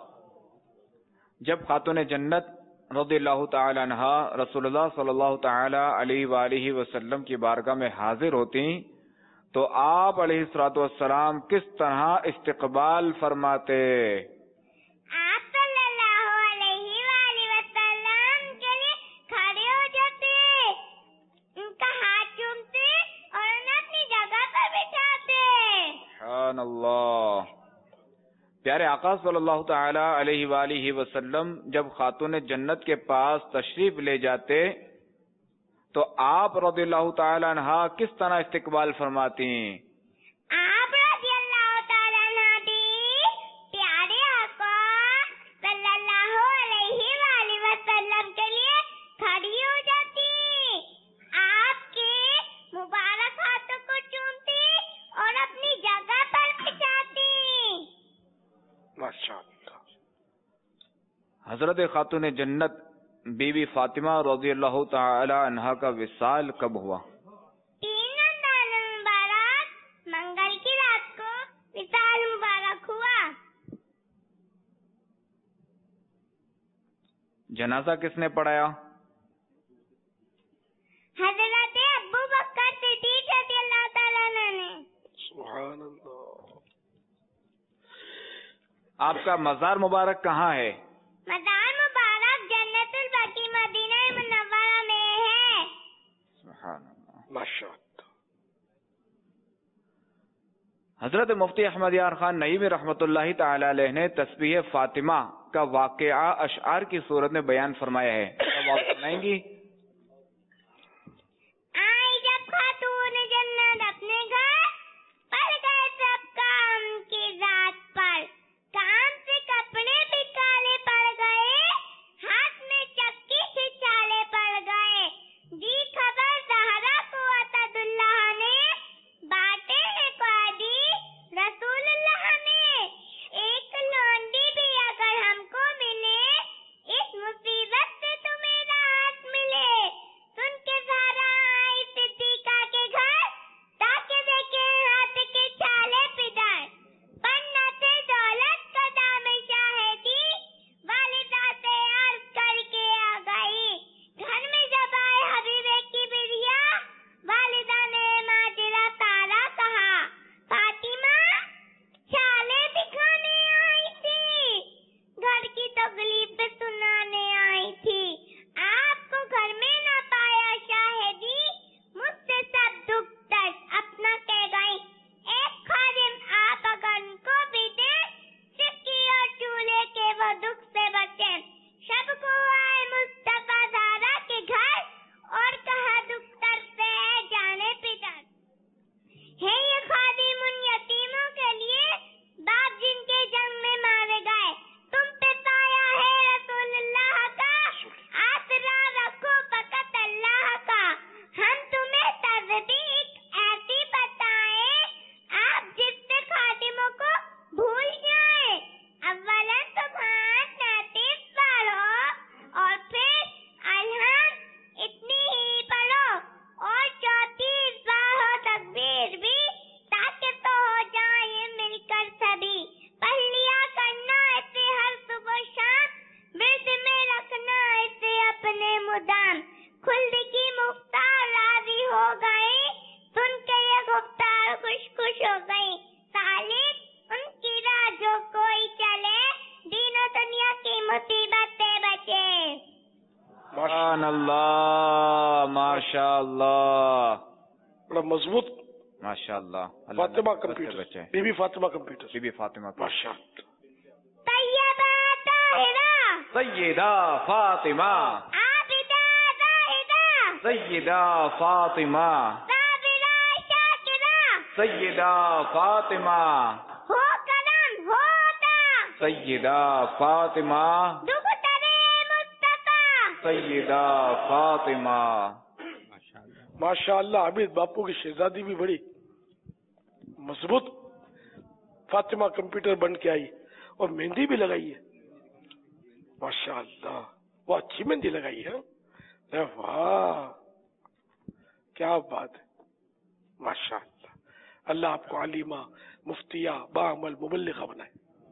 جب خاتون جنت رضی اللہ تعالی عنہا رسول اللہ صلی اللہ تعالی علیہ وآلہ وسلم کی بارگاہ میں حاضر ہوتی تو آپ علیہ الصلوۃ والسلام کس طرح استقبال فرماتے؟ آپ صلی اللہ علیہ وآلہ وسلم کے لیے کھڑے ہو جاتے، ان کا ہاتھ چومتے اور انہیں اپنی جگہ پر بٹھاتے۔ سبحان اللہ۔ پیارے آقا صلی اللہ تعالی علیہ وآلہ وسلم جب خاتون جنت کے پاس تشریف لے جاتے تو آپ رضی اللہ تعالی عنہا کس طرح استقبال فرماتی؟ آپ رضی اللہ تعالیٰ عنہ بھی پیارے آقا صلی اللہ علیہ وآلہ وسلم کے لیے کھڑی ہو جاتی، آپ کے مبارک ہاتھوں کو چومتی اور اپنی جگہ پر بٹھاتی۔ ماشاء اللہ۔ حضرت خاتون جنت بی بی فاطمہ رضی اللہ تعالی عنہا کا وصال کب ہوا؟ تین رمضان مبارک منگل کی رات کو وصال مبارک ہوا۔ جنازہ کس نے پڑھایا؟ حضرت ابو بکر صدیق رضی اللہ تعالیٰ عنہ نے۔ سبحان اللہ۔ آپ کا مزار مبارک کہاں ہے؟ مزار مبارک جنت البقیع مدینہ منورہ میں ہے۔ سبحان اللہ۔ ماشاء اللہ۔ حضرت مفتی احمد یار خان نعیمی رحمۃ اللہ تعالی علیہ نے تسبیح فاطمہ کا واقعہ اشعار کی صورت میں بیان فرمایا ہے، اب آپ سنائیں گی؟ آئی جب خاتون جنت اپنے گھر پڑ گئے سب کام کی ذات پر، کام سے کپڑے بھی کالے پڑ گئے، ہاتھ میں چکی سے چالے پڑ گئے، دی خبر माशाअल्लाह, बड़ा मजबूत माशाअल्लाह। फातिमा कंप्यूटर, बीबी फातिमा कंप्यूटर, बीबी फातिमा माशाअल्लाह। सैयदा फातिमा, सैयदा फातिमा, सैयदा फातिमा, सैयदा फातिमा, सैयदा फातिमा। माशाअल्लाह, अमित बापू की शहजादी भी बड़ी मजबूत फातिमा कंप्यूटर बन के आई और मेहंदी भी लगाई है माशाअल्लाह। वो अच्छी मेहंदी लगाई है। अरे वाह, क्या बात है माशाअल्लाह। अल्लाह आपको आलिमा, मुफ्तिया, बाअमल, मुबल्लिगा बनाए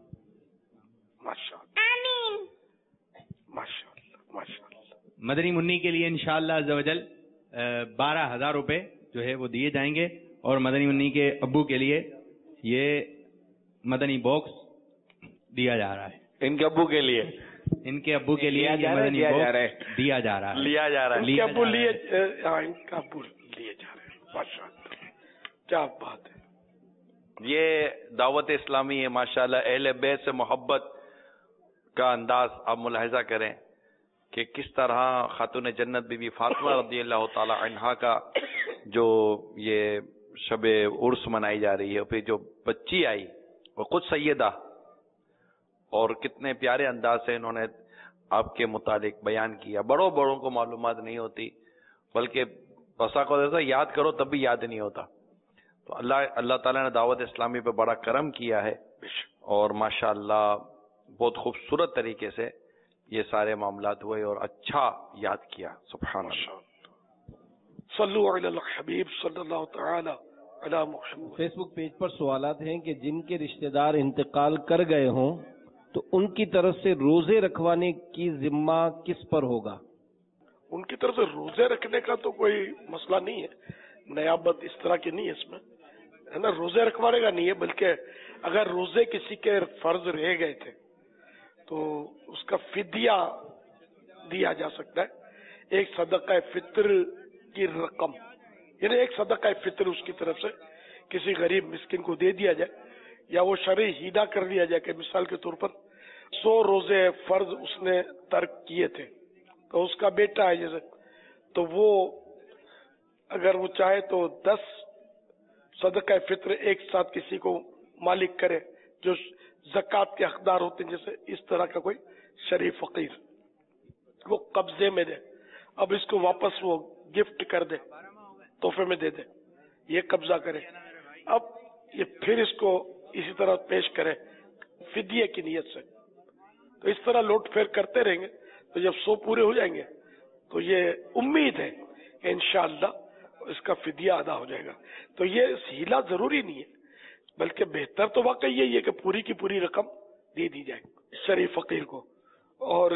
माशाअल्लाह। आमीन माशाअल्लाह माशाअल्लाह। मदनी मुन्नी के लिए इंशाअल्लाह अज़्ज़ वजल बारह हजार रुपए जो है वो दिए जाएंगे और मदनी मुन्नी के अब्बू के लिए ये मदनी बॉक्स दिया जा रहा है। इनके अब्बू के लिए, इनके अब्बू के लिए ये मदनी बॉक्स दिया जा रहा है, लिया जा रहा है। इनके अब्बू लिए, हाँ इनका अब्बू लिए जा रहे हैं माशाअल्लाह, क्या बात है। ये दावत इस्लामी है माशाअल्लाह। अहले बैत से मोहब्बत का अंदाज आप मुलाहिजा करें कि किस तरह खातून जन्नत बीबी फातिमा रज़ी अल्लाह ताला अन्हा का जो ये शब उर्स मनाई जा रही है, फिर जो बच्ची आई वो खुद सैयदा, और कितने प्यारे अंदाज से इन्होंने आपके मुतालिक बयान किया। बड़ों बड़ों को मालूमात नहीं होती, बल्कि बसा को ऐसा याद करो तब भी याद नहीं होता। तो अल्लाह अल्लाह ताला ने दावत इस्लामी पे बड़ा करम किया है और माशाअल्लाह बहुत खूबसूरत तरीके से ये सारे मामलात हुए और अच्छा याद किया। सुभान अल्लाह। सल्लु अलल हबीब सल्लल्लाहु तआला अला मुहम्मद। फेसबुक पेज पर सवालात हैं कि जिनके रिश्तेदार इंतकाल कर गए हों तो उनकी तरफ से रोजे रखवाने की जिम्मा किस पर होगा? उनकी तरफ से रोजे रखने का तो कोई मसला नहीं है, नयाबत इस तरह की नहीं है इसमें, है ना। रोजे रखवाने का नहीं है, बल्कि अगर रोजे किसी के फर्ज रह गए थे तो उसका फिदिया दिया जा सकता है। एक सदका फित्र की रकम, यानी एक सदका फित्र उसकी तरफ से किसी गरीब मिस्किन को दे दिया जाए, या वो शरई हीदा कर दिया जाए कि मिसाल के तौर पर सौ रोजे फर्ज उसने तर्क किए थे तो उसका बेटा है जैसे, तो वो अगर वो चाहे तो दस सदका फित्र एक साथ किसी को मालिक करे जो ज़कात के हकदार होते हैं, जैसे इस तरह का कोई शरीफ फकीर, वो कब्जे में दे, अब इसको वापस वो गिफ्ट कर दे, तोहफे में दे दे, ये कब्जा करे, अब ये फिर इसको इसी तरह पेश करे फिदिये की नियत से। तो इस तरह लौट फेर करते रहेंगे, तो जब सौ पूरे हो जाएंगे तो ये उम्मीद है कि इंशाअल्लाह इसका फिदिया अदा हो जाएगा। तो ये हीला जरूरी नहीं है, बल्कि बेहतर तो वाकई यही है कि पूरी की पूरी रकम दे दी जाए शरीफ फकीर को। और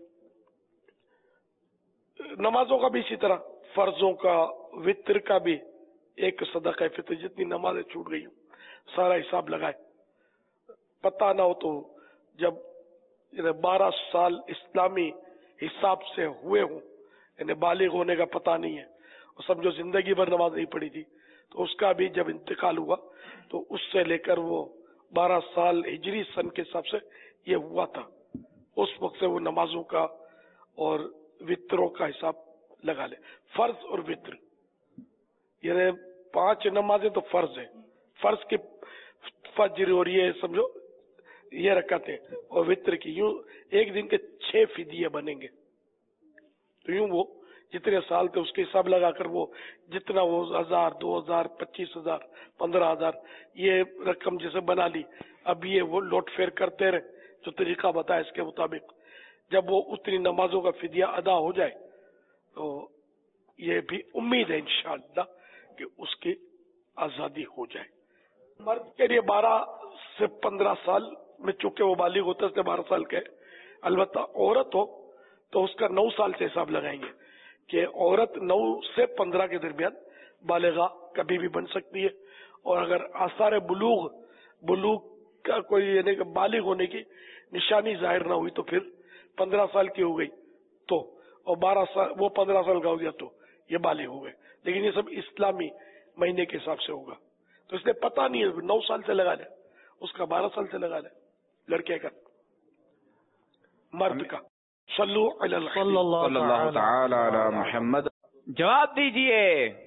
नमाजों का भी इसी तरह, फर्जों का, वित्र का भी एक सदका फित्र, जितनी नमाजें छूट गई सारा हिसाब लगाए। पता ना हो तो जब बारह साल इस्लामी हिसाब से हुए हों, यानी बालिग होने का पता नहीं है, और समझो जिंदगी भर नमाज नहीं पढ़ी थी, तो उसका भी जब इंतकाल हुआ तो उससे लेकर वो बारह साल हिजरी सन के हिसाब से ये हुआ था, उस वक्त से वो नमाजों का और वित्रों का हिसाब लगा ले। फर्ज और वित्र, यानी पांच नमाजें तो फर्ज है, फर्ज के फज्र और ये समझो ये रकातें, और वित्र की यूं एक दिन के छह फिदिये बनेंगे। तो यूं वो जितने साल थे उसके हिसाब लगाकर वो जितना वो हजार, दो हजार, पच्चीस हजार, पंद्रह हजार ये रकम जैसे बना ली, अब ये वो लौट फेर करते रहे जो तरीका बताया इसके मुताबिक। जब वो उतनी नमाजों का फिदिया अदा हो जाए तो ये भी उम्मीद है इंशाअल्लाह कि उसकी आजादी हो जाए। मर्द के लिए बारह से पंद्रह साल में, चूंकि वो बालिग होते थे बारह साल के, अलबत्ता औरत हो तो उसका नौ साल से हिसाब लगाएंगे कि औरत नौ से पंद्रह के दरमियान बालिगा कभी भी बन सकती है। और अगर आसार बुलूग बुलूग का कोई यानी कि बालिग होने की निशानी जाहिर ना हुई तो फिर पंद्रह साल की हो गई तो, और बारह साल वो पंद्रह साल का हो गया तो یہ بالغ ہوئے، لیکن یہ سب اسلامی مہینے کے حساب سے ہوگا. تو اس نے پتا نہیں ہے، نو سال سے لگا لے، اس کا بارہ سال سے لگا لے، لڑکے کا مرد کا. صلو علی صلی اللہ تعالی علی محمد. جواب دیجئے.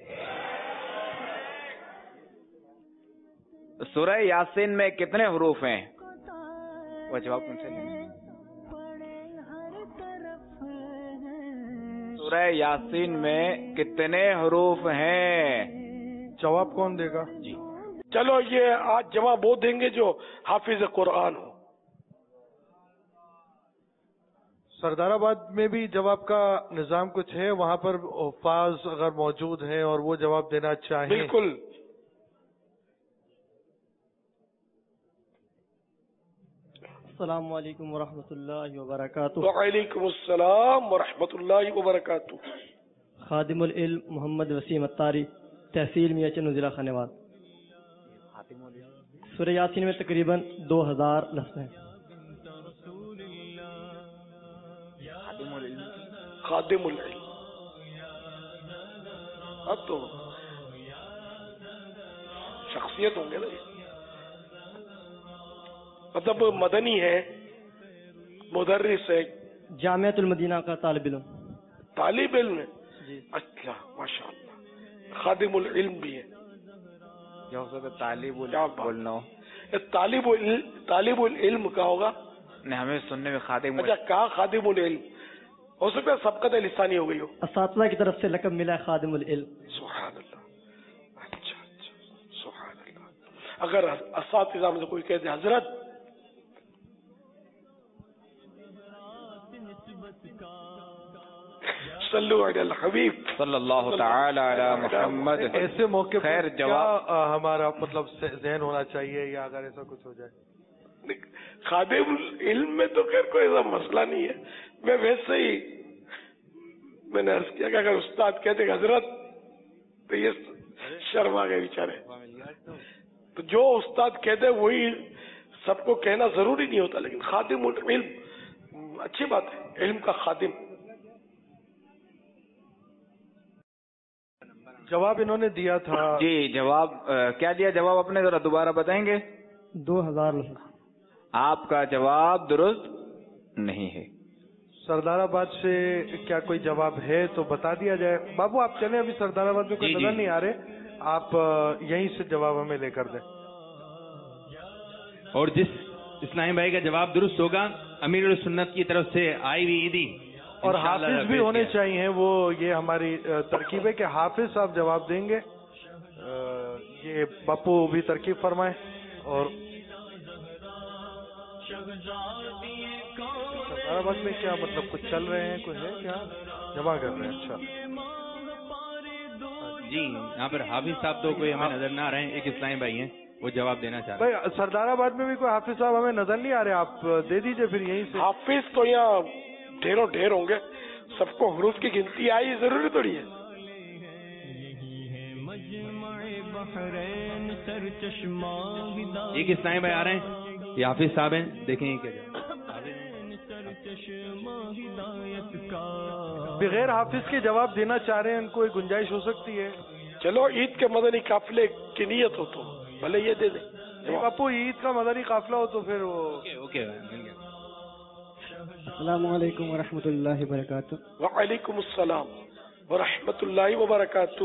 سورہ یاسین میں کتنے حروف ہیں؟ وہ جواب کون سے لیں؟ سورہ یاسین میں کتنے حروف ہیں؟ جواب کون دے گا؟ جی چلو یہ آج جواب وہ دیں گے جو حافظ قرآن ہو. سردار آباد میں بھی جواب کا نظام کچھ ہے، وہاں پر حفاظ اگر موجود ہیں اور وہ جواب دینا چاہیں. بالکل. السلام علیکم ورحمۃ اللہ وبرکاتہ. وعلیکم السلام ورحمۃ اللہ وبرکاتہ. خادم العلم محمد وسیم اتاری، تحصیل میاں چند ضلع خانوات. سورہ یاسین میں تقریباً دو ہزار لفظ ہیں. خادم العلم اب تو شخصیت ہوں گے نا، مطلب مدنی ہے، مدرس ہے، جامعۃ المدینہ کا طالب علم. طالب علم ہے. اچھا ماشاء اللہ. خادم العلم بھی ہے. طالب بولنا ہو طالب طالب العلم کا ہوگا. نہیں، ہمیں سننے میں خادم. اچھا کہا خادم العلم، ہو سکتا ہے سبقت لسانی ہو گئی ہو. اساتذہ کی طرف سے لقب ملا ہے خادم العلم. سبحان اللہ. اچھا اچھا سبحان اللہ. اگر اساتذہ میں سے کوئی کہتے حضرت صلو علی الحبیب صلی اللہ تعالی علی محمد، ایسے موقع پر خیر جواب کیا ہمارا مطلب ذہن ہونا چاہیے، یا اگر ایسا کچھ ہو جائے؟ خادم علم میں تو خیر کوئی ایسا مسئلہ نہیں ہے. میں ویسے ہی میں نے عرض کیا کہ اگر استاد کہتے حضرت تو یہ شرم آ گئے بیچارے. تو جو استاد کہتے وہی سب کو کہنا ضروری نہیں ہوتا، لیکن خادم علم اچھی بات ہے، علم کا خادم. جواب انہوں نے دیا تھا. جی جواب کیا دیا؟ جواب اپنے ذرا دوبارہ بتائیں گے. دو ہزار لفظ. آپ کا جواب درست نہیں ہے. سردار آباد سے کیا کوئی جواب ہے تو بتا دیا جائے. بابو آپ چلیں، ابھی سردار آباد میں کوئی جی نظر جی. نہیں آ رہے، آپ یہیں سے جواب ہمیں لے کر دیں. اور جس اسلامی بھائی کا جواب درست ہوگا امیر السنت کی طرف سے آئی ہوئی عیدی اور حافظ بھی ہونے چاہیے. وہ یہ ہماری ترکیب ہے کہ حافظ صاحب جواب دیں گے. یہ بپو بھی ترکیب فرمائیں. اور حیدرآباد میں کیا مطلب کچھ چل رہے ہیں، کوئی ہے کیا جمع کر رہے ہیں؟ اچھا جی، یہاں پر حافظ صاحب تو کوئی ہمیں نظر نہ آ رہے ہیں. ایک اسلامی بھائی ہیں وہ جواب دینا چاہ رہے ہیں. بھائی سردار آباد میں بھی کوئی حافظ صاحب ہمیں نظر نہیں آ رہے، آپ دے دیجئے پھر یہیں سے. حافظ تو یہاں ڈھیروں ڈھیر ہوں گے، سب کو حروف کی گنتی آئی ضروری تھوڑی ہے. ایک اسلامی بھائی آ رہے ہیں، یہ حافظ صاحب ہیں، دیکھیں یہ کیا جواب. بغیر حافظ کے جواب دینا چاہ رہے ہیں، ان کو ایک گنجائش ہو سکتی ہے. چلو عید کے مدنی قافلے کی نیت ہو تو بھلے یہ دے دیں. باپو عید کا مدنی قافلہ ہو تو پھر وہ اوکے. السلام علیکم ورحمۃ اللہ وبرکاتہ. وعلیکم السلام ورحمۃ اللہ وبرکاتہ.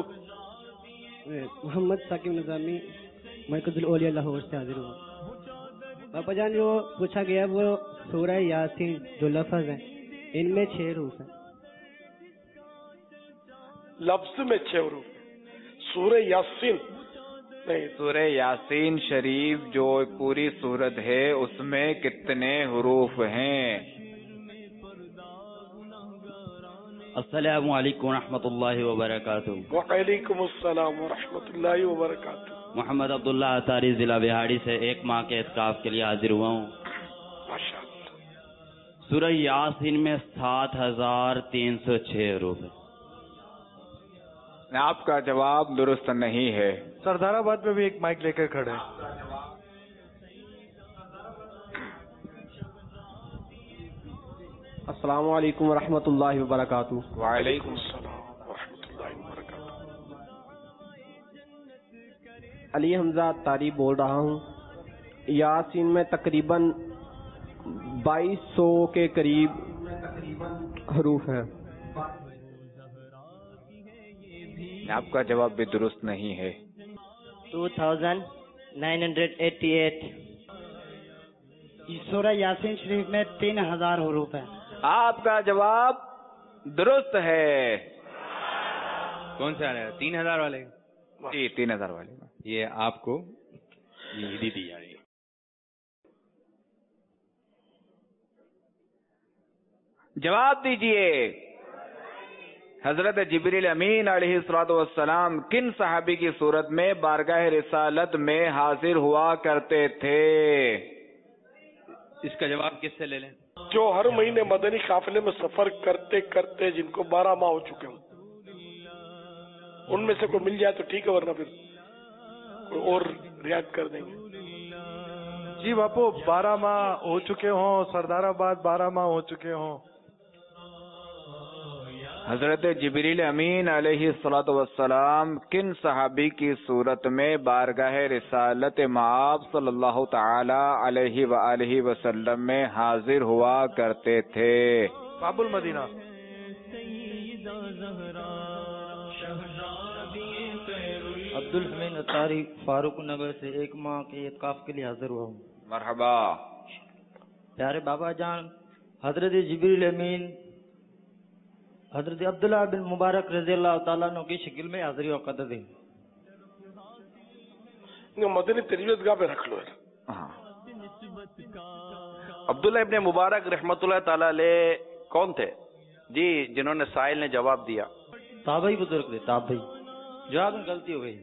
محمد ثاقب نظامی، مرکز الاولیاء لاہور سے حاضر ہوں. باپا جان جو پوچھا گیا وہ سورہ یاسین جو لفظ ہیں ان میں چھ حروف ہیں. لفظ میں چھ حروف. سورہ یاسین نہیں، سورہ یاسین شریف جو پوری سورت ہے اس میں کتنے حروف ہیں؟ السلام علیکم ورحمۃ اللہ وبرکاتہ. وعلیکم السلام ورحمۃ اللہ وبرکاتہ. محمد عبداللہ اتاری، ضلع بہاڑی سے ایک ماہ کے اعتکاف کے لیے حاضر ہوا ہوں. سورہ یاسین میں سات ہزار تین سو چھ حروف ہیں. آپ کا جواب درست نہیں ہے. سردار آباد میں بھی ایک مائک لے کر کھڑے ہیں. السلام علیکم ورحمۃ اللہ وبرکاتہ. وعلیکم السلام ورحمۃ اللہ وبرکاتہ. علی حمزہ تاری بول رہا ہوں. یاسین میں تقریباً بائیس سو کے قریب حروف ہیں. آپ کا جواب بھی درست نہیں ہے. Two thousand nine hundred eighty eight. سورہ یاسین شریف میں تین ہزار حروف ہیں. آپ کا جواب درست ہے. کون سا ہے؟ تین ہزار والے؟ جی تین ہزار والے. یہ آپ کو یہ دی دی جا رہی ہے. جواب دیجئے. حضرت جبریل امین علیہ الصلوۃ والسلام کن صحابی کی صورت میں بارگاہ رسالت میں حاضر ہوا کرتے تھے؟ اس کا جواب کس سے لے لیں؟ جو ہر مہینے مدنی قافلے میں سفر کرتے کرتے جن کو بارہ ماہ ہو چکے ہوں، ان میں سے کوئی مل جائے تو ٹھیک ہے، ورنہ پھر کوئی اور رعایت کر دیں گے. جی باپو، بارہ ماہ ہو چکے ہوں، سردار آباد بارہ ماہ ہو چکے ہوں. حضرت جبریل امین علیہ الصلوۃ والسلام کن صحابی کی صورت میں بارگاہ رسالت مآب صلی اللہ تعالی علیہ وآلہ وسلم میں حاضر ہوا کرتے تھے؟ باب المدینہ. عبد الحمید اتاری فاروق نگر سے ایک ماہ کے اعتکاف کے لیے حاضر ہوا ہوں. مرحبا. پیارے بابا جان، حضرت جبریل امین حضرت عبداللہ بن مبارک رضی اللہ تعالیٰ عنہ کی شکل میں حاضری اوقات دیں. مدنی تربیت گاہ پہ رکھ لو. عبداللہ ابن مبارک رحمت اللہ تعالی علیہ کون تھے جی جنہوں نے سائل نے جواب دیا؟ تابعی بزرگ تھے. تابعی. جواب میں غلطی ہو گئی.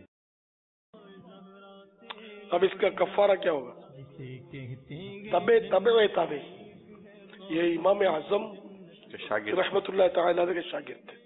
اب اس کا کفارہ کیا ہوگا؟ تبے تبے و تابے. یہ امام اعظم رحمت اللہ تعالی علیہ کے شاگرد تھے.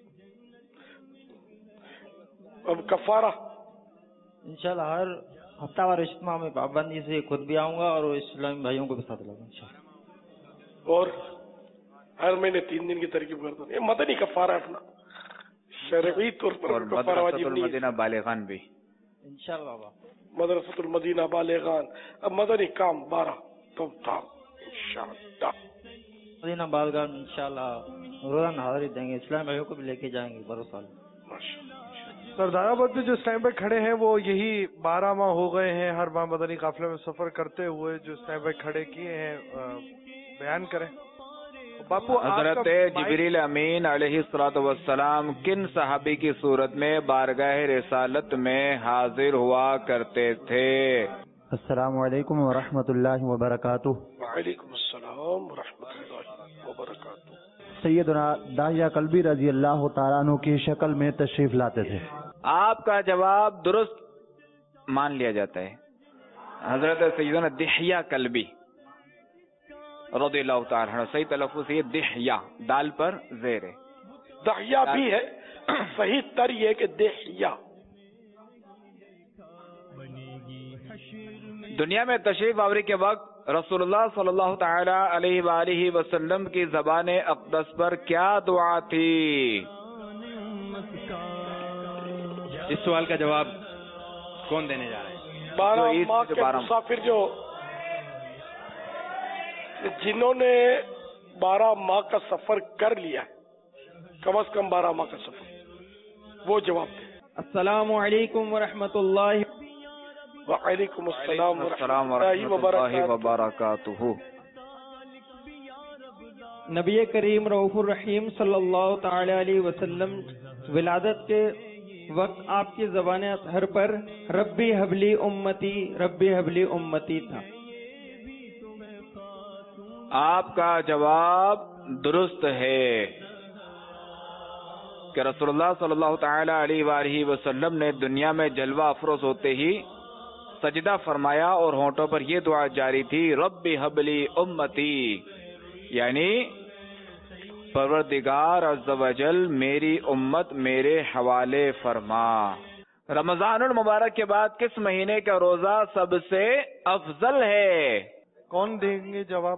اب کفارہ انشاءاللہ ہر ہفتہ وار اجتماع میں پابندی سے خود بھی آؤں گا اور اسلامی بھائیوں کو بھی ساتھ لاؤں گا. اور ہر مہینے تین دن کی ترکیب کرتا ہوں. یہ مدنی کفارہ اپنا شرعی طور پر کفارہ واجب نہیں. مدینہ بالغان بھی انشاءاللہ. مدرسۃ المدینہ بالغان. اب مدنی کام بارہ تو تھا انشاءاللہ. مدینہ بالغان انشاءاللہ روزانہ حاضری دیں گے. اسلام بھائیوں کو بھی لے کے جائیں گے برو سال. سردار آباد میں جو اس ٹائم پہ کھڑے ہیں وہ یہی بارہ ماہ ہو گئے ہیں ہر ماہ مدنی قافلے میں سفر کرتے ہوئے جو اس ٹائم پہ کھڑے کیے ہیں بیان کریں. باپو حضرت جبریل امین علیہ الصلوۃ والسلام کن صحابی کی صورت میں بارگاہ رسالت میں حاضر ہوا کرتے تھے؟ السلام علیکم ورحمۃ اللہ وبرکاتہ. وعلیکم السلام ورحمۃ اللہ وبرکاتہ. سیدنا داہیہ قلبی رضی اللہ تعالیٰ عنہ کی شکل میں تشریف لاتے تھے. آپ کا جواب درست مان لیا جاتا ہے. حضرت سیدنا دحیہ قلبی رضی اللہ تعالیٰ عنہ. صحیح تلفظ یہ دحیہ، دال پر زیر ہے. دحیہ بھی ہے، صحیح تر یہ کہ دحیہ. دنیا میں تشریف آوری کے وقت رسول اللہ صلی اللہ تعالی علیہ وآلہ وسلم کی زبان اقدس پر کیا دعا تھی؟ اس سوال کا جواب کون دینے جا رہے ہیں؟ بارہ ماہ کے مسافر جو جنہوں نے بارہ ماہ کا سفر کر لیا کم از کم بارہ ماہ کا سفر، وہ جواب دیں. السلام علیکم ورحمۃ اللہ. وعلیکم السلام ورحمۃ اللہ وبرکاتہ. نبی کریم رؤوف الرحیم صلی اللہ تعالی علیہ وسلم ولادت کے وقت آپ کی زبان اطہر پر ربی حبلی امتی ربی حبلی امتی تھا. آپ کا جواب درست ہے کہ رسول اللہ صلی اللہ تعالی علیہ وآلہ وسلم نے دنیا میں جلوہ افروز ہوتے ہی سجدہ فرمایا اور ہونٹوں پر یہ دعا جاری تھی، ربی حبلی امتی، یعنی پروردگار عز و جل میری امت میرے حوالے فرما. رمضان المبارک کے بعد کس مہینے کا روزہ سب سے افضل ہے؟ کون دیں گے جواب؟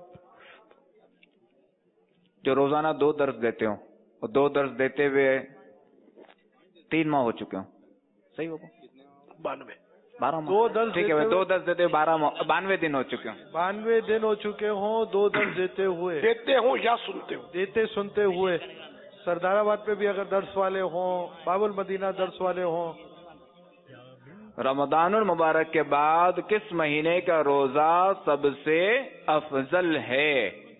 جو روزانہ دو درس دیتے ہوں اور دو درس دیتے ہوئے تین ماہ ہو چکے ہوں. صحیح ہوگا؟ بانوے بارہ دو درس ٹھیک ہے، دو درس دیتے ہوئے بارہ بانوے دن ہو چکے ہوں بانوے دن ہو چکے ہوں دو درس دیتے ہوئے دیتے ہوں یا سنتے ہوں دیتے سنتے ہوئے. سردار آباد پہ بھی اگر درس والے ہوں، باب المدینہ درس والے ہوں. رمضان المبارک کے بعد کس مہینے کا روزہ سب سے افضل ہے؟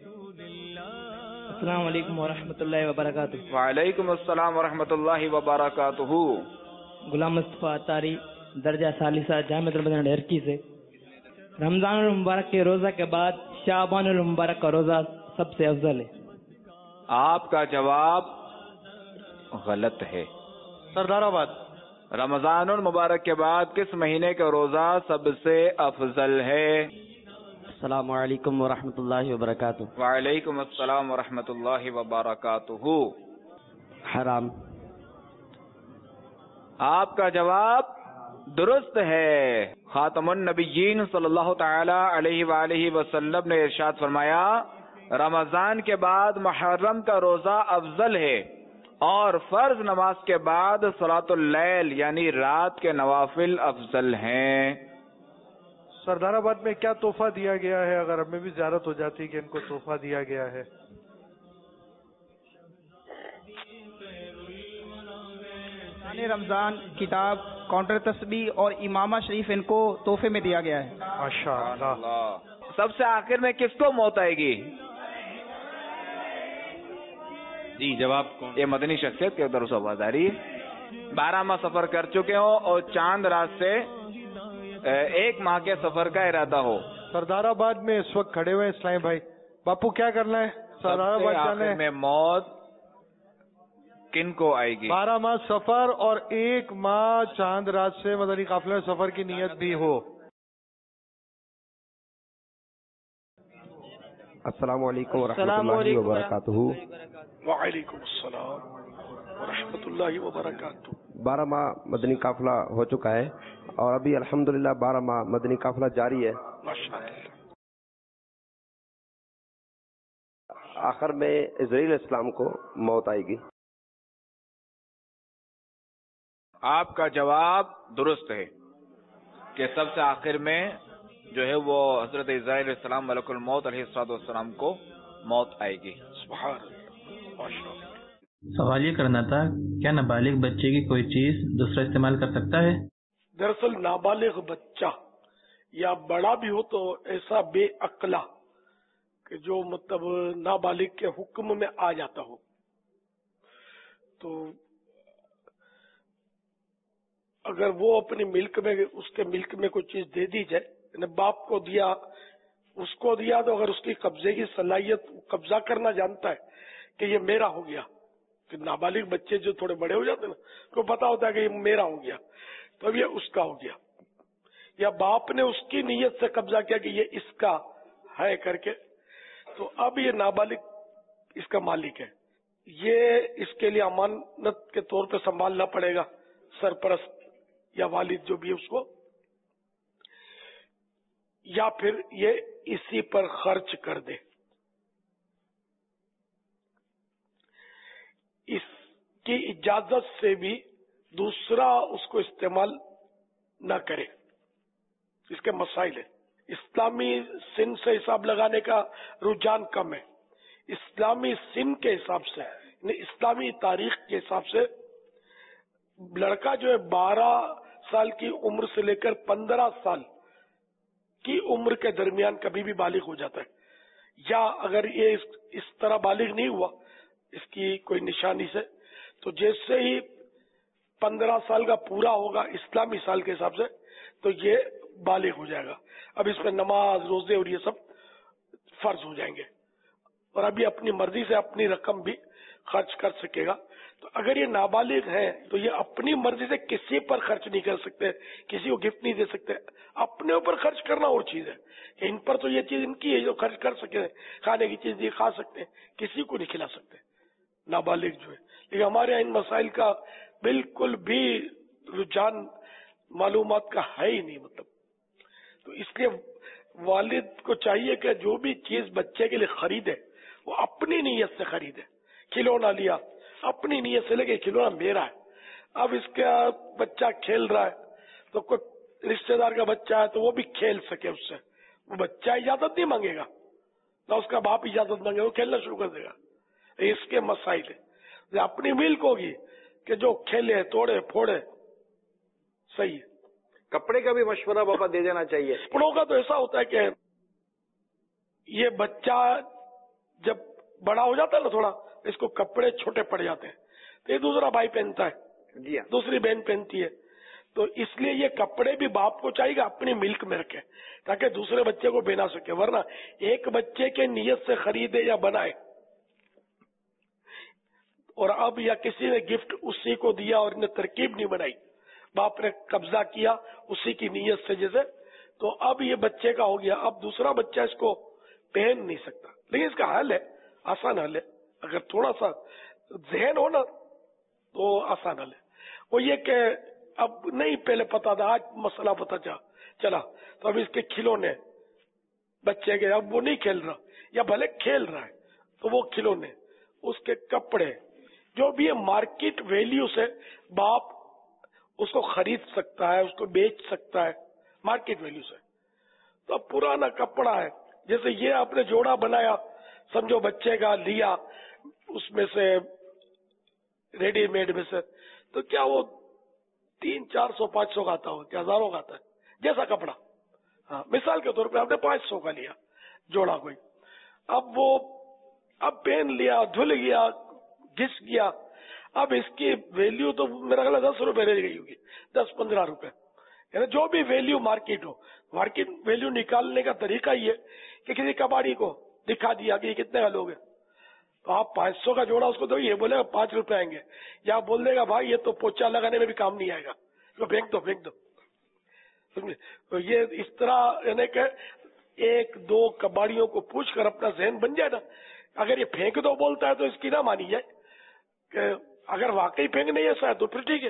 السلام علیکم ورحمۃ اللہ وبرکاتہ. وعلیکم السلام ورحمۃ اللہ وبرکاتہ. غلام مصطفیٰ اتاری، درجہ ثالثہ جامعۃ المدینہ ڈھرکی سے. رمضان المبارک کے روزہ کے بعد شعبان المبارک کا روزہ سب سے افضل ہے. آپ کا جواب غلط ہے. سردار آباد. رمضان المبارک کے بعد کس مہینے کا روزہ سب سے افضل ہے؟ السلام علیکم ورحمۃ اللہ وبرکاتہ. وعلیکم السلام ورحمۃ اللہ وبرکاتہ. حرام. آپ کا جواب درست ہے. خاتم النبیین صلی اللہ تعالی علیہ وآلہ وسلم نے ارشاد فرمایا رمضان کے بعد محرم کا روزہ افضل ہے اور فرض نماز کے بعد صلاۃ اللیل یعنی رات کے نوافل افضل ہیں. سردار آباد میں کیا تحفہ دیا گیا ہے؟ اگر ہمیں بھی زیارت ہو جاتی کہ ان کو تحفہ دیا گیا ہے. رمضان کتاب، کاؤنٹر تسبیح اور امامہ شریف ان کو تحفے میں دیا گیا ہے. ماشاء اللہ. سب سے آخر میں کس کو موت آئے گی؟ جی جواب کون؟ یہ مدنی شخصیت کے درس آواز آ رہی ہے. بارہ ماہ سفر کر چکے ہو اور چاند رات سے ایک ماہ کے سفر کا ارادہ ہو. سردار آباد میں اس وقت کھڑے ہوئے اسلام بھائی. باپو کیا کرنا ہے؟ سردار آباد جانا ہے. میں موت کن کو آئے گی؟ بارہ ماہ سفر اور ایک ماہ چاند رات سے مدنی قافلے میں سفر کی نیت بھی ہو. السلام علیکم ورحمۃ اللہ وبرکاتہ. وعلیکم السلام ورحمۃ اللہ وبرکاتہ. بارہ ماہ مدنی قافلہ ہو چکا ہے اور ابھی الحمدللہ بارہ ماہ مدنی قافلہ جاری ہے. آخر میں اسرائیل اسلام کو موت آئے گی. آپ کا جواب درست ہے کہ سب سے آخر میں جو ہے وہ حضرت عیسیٰ علیہ السلام ملک الموت علیہ الصلوۃ والسلام کو موت آئے گی. سبحان اللہ. سوال یہ کرنا تھا کیا نابالغ بچے کی کوئی چیز دوسرا استعمال کر سکتا ہے؟ دراصل نابالغ بچہ یا بڑا بھی ہو تو ایسا بے عقلا کہ جو مطلب نابالغ کے حکم میں آ جاتا ہو تو اگر وہ اپنی ملک میں اس کے ملک میں کوئی چیز دے دی جائے، یعنی باپ کو دیا اس کو دیا تو اگر اس کی قبضے کی صلاحیت قبضہ کرنا جانتا ہے کہ یہ میرا ہو گیا، کہ نابالغ بچے جو تھوڑے بڑے ہو جاتے ہیں نا کو پتا ہوتا ہے کہ یہ میرا ہو گیا تو اب یہ اس کا ہو گیا، یا باپ نے اس کی نیت سے قبضہ کیا کہ یہ اس کا ہے کر کے، تو اب یہ نابالغ اس کا مالک ہے. یہ اس کے لیے امانت کے طور پہ سنبھالنا پڑے گا سرپرست یا والد جو بھی ہے اس کو، یا پھر یہ اسی پر خرچ کر دے. اس کی اجازت سے بھی دوسرا اس کو استعمال نہ کرے. اس کے مسائل ہیں. اسلامی سن سے حساب لگانے کا رجحان کم ہے. اسلامی سن کے حساب سے یعنی اسلامی تاریخ کے حساب سے لڑکا جو ہے بارہ سال کی عمر سے لے کر پندرہ سال کی عمر کے درمیان کبھی بھی بالغ ہو جاتا ہے. یا اگر یہ اس, اس طرح بالغ نہیں ہوا اس کی کوئی نشانی سے تو جیسے ہی پندرہ سال کا پورا ہوگا اسلامی سال کے حساب سے تو یہ بالغ ہو جائے گا. اب اس میں نماز روزے اور یہ سب فرض ہو جائیں گے اور ابھی اپنی مرضی سے اپنی رقم بھی خرچ کر سکے گا. تو اگر یہ نابالغ ہیں تو یہ اپنی مرضی سے کسی پر خرچ نہیں کر سکتے، کسی کو گفٹ نہیں دے سکتے. اپنے اوپر خرچ کرنا اور چیز ہے کہ ان پر تو یہ چیز ان کی ہے جو خرچ کر سکے، کھانے کی چیز یہ کھا سکتے ہیں، کسی کو نہیں کھلا سکتے نابالغ جو ہے. لیکن ہمارے یہاں ان مسائل کا بالکل بھی رجحان معلومات کا ہے ہی نہیں. مطلب تو اس لیے والد کو چاہیے کہ جو بھی چیز بچے کے لیے خریدے وہ اپنی نیت سے خریدے. کھلونا لیا اپنی نیت سے لے کے کھلونا میرا ہے، اب اس کا بچہ کھیل رہا ہے تو کوئی रिश्तेदार का बच्चा है तो वो भी खेल सके उससे। वो बच्चा इजाजत नहीं मांगेगा ना उसका बाप इजाजत मांगे, वो खेलना शुरू कर देगा। इसके मसाइल है। अपनी मिल्क होगी कि जो खेले तोड़े फोड़े, सही है। कपड़े का भी मशवरा बाबा दे देना चाहिए। कपड़ों का तो ऐसा होता है कि ये बच्चा जब बड़ा हो जाता है ना थोड़ा, इसको कपड़े छोटे पड़ जाते हैं, तो ये दूसरा भाई पहनता है, जी हाँ, दूसरी बहन पहनती है, तो इसलिए ये कपड़े भी बाप को चाहिए अपनी मिल्क में रखे ताकि दूसरे बच्चे को पहना सके। वरना एक बच्चे के नियत से खरीदे या बनाए और अब या किसी ने गिफ्ट उसी को दिया और इन्हें तरकीब नहीं बनाई, बाप ने कब्जा किया उसी की नियत से जैसे, तो अब ये बच्चे का हो गया, अब दूसरा बच्चा इसको पहन नहीं सकता। लेकिन इसका हल है, आसान हल है, अगर थोड़ा सा जहन हो ना तो आसान हल है। वो ये कि अब नहीं पहले पता था, आज मसला पता चला चला तो अब इसके खिलौने बच्चे के, अब वो नहीं खेल रहा या भले खेल रहा है तो वो खिलौने, उसके कपड़े, जो भी है मार्केट वैल्यू से बाप उसको खरीद सकता है, उसको बेच सकता है मार्केट वैल्यू से। तो अब पुराना कपड़ा है, जैसे ये आपने जोड़ा बनाया, समझो बच्चे का लिया उसमें से रेडीमेड में से, तो क्या वो तीन चार सौ पांच सौ का आता हो, क्या हजारों का आता है जैसा कपड़ा। हाँ, मिसाल के तौर पे आपने पांच सौ का लिया जोड़ा कोई, अब वो अब पहन लिया, धुल गया, घिस गया, अब इसकी वैल्यू तो मेरा ख्याल दस रुपए रह गई होगी, दस पंद्रह रुपए, यानी जो भी वैल्यू मार्केट हो। मार्केट वैल्यू निकालने का तरीका ये कि किसी कबाड़ी को दिखा दिया कि कितने का लोगे, तो आप पांच सौ का जोड़ा उसको दो, ये बोलेगा पांच रुपए आएंगे, या बोल देगा भाई ये तो पोछा लगाने में भी काम नहीं आएगा, तो फेंक दो फेंक दो। तो ये इस तरह यानी कि एक दो कबाड़ियों को पूछ कर अपना जहन बन जाए ना, अगर ये फेंक दो बोलता है तो इसकी ना मानी जाए, कि अगर वाकई फेंक नहीं ऐसा है तो फिर ठीक है।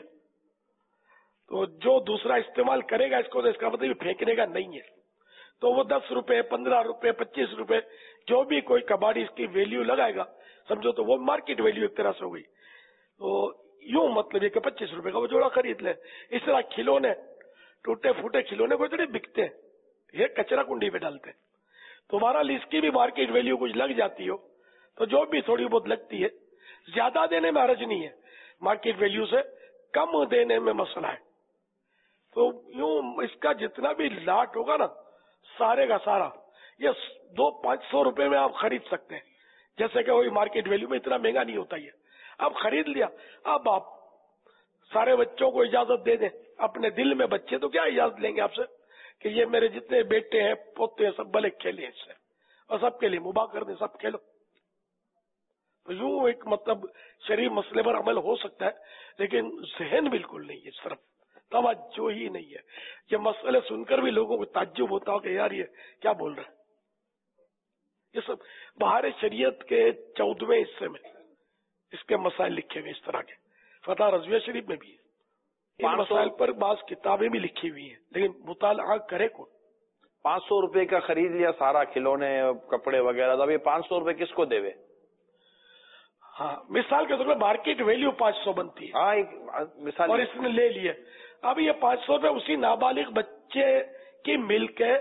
तो जो दूसरा इस्तेमाल करेगा इसको, तो इसका मतलब फेंकने का नहीं है, तो वो दस रुपए पंद्रह रुपए पच्चीस रुपए जो भी कोई कबाड़ी इसकी वैल्यू लगाएगा, समझो तो वो मार्केट वैल्यू एक तरह से हो गई। तो यूं मतलब ये कि पच्चीस रुपए का वो जोड़ा खरीद ले। इस तरह खिलौने, टूटे फूटे खिलौने को इतने बिकते हैं, ये कचरा कुंडी पे डालते हैं। तुम्हारा इसकी भी मार्केट वैल्यू कुछ लग जाती हो, तो जो भी थोड़ी बहुत लगती है, ज्यादा देने में हर्ज नहीं है, मार्केट वैल्यू से कम देने में मसला है। तो यूं इसका जितना भी लाट होगा ना, सारे का सारा ये दो पांच सौ रुपए में आप खरीद सकते हैं, जैसे कि वही मार्केट वैल्यू में इतना महंगा नहीं होता ये। अब खरीद लिया, अब आप सारे बच्चों को इजाजत दे दें, अपने दिल में बच्चे तो क्या इजाजत लेंगे आपसे कि ये मेरे जितने बेटे हैं पोते हैं सब भले खेले इससे, और सबके लिए मुबाह कर दें, सब खेलो। तो यूं एक मतलब शरीफ मसले पर अमल हो सकता है, लेकिन जहन बिल्कुल नहीं है, इस तरफ तवज्जो ही नहीं है। ये मसले सुनकर भी लोगों को ताज्जुब होता हो कि यार ये क्या बोल रहा है। ये सब बाहर शरीयत के चौदहवें हिस्से में इसके मसाइल लिखे हुए इस तरह के, फतह रज़विया शरीफ में भी है। इन मसाइल पर बाज किताबें भी लिखी हुई हैं, लेकिन मुताला करे कौन। पाँच सौ रुपए का खरीद लिया सारा खिलौने कपड़े वगैरह, तो अब ये पाँच सौ रुपए किसको देवे? हाँ, मिसाल के तौर पर मार्केट वैल्यू पाँच सौ बनती है, हाँ एक मिसाल, और इसने ले लिए। अब ये पाँच सौ रुपए उसी नाबालिग बच्चे की मिल्क है,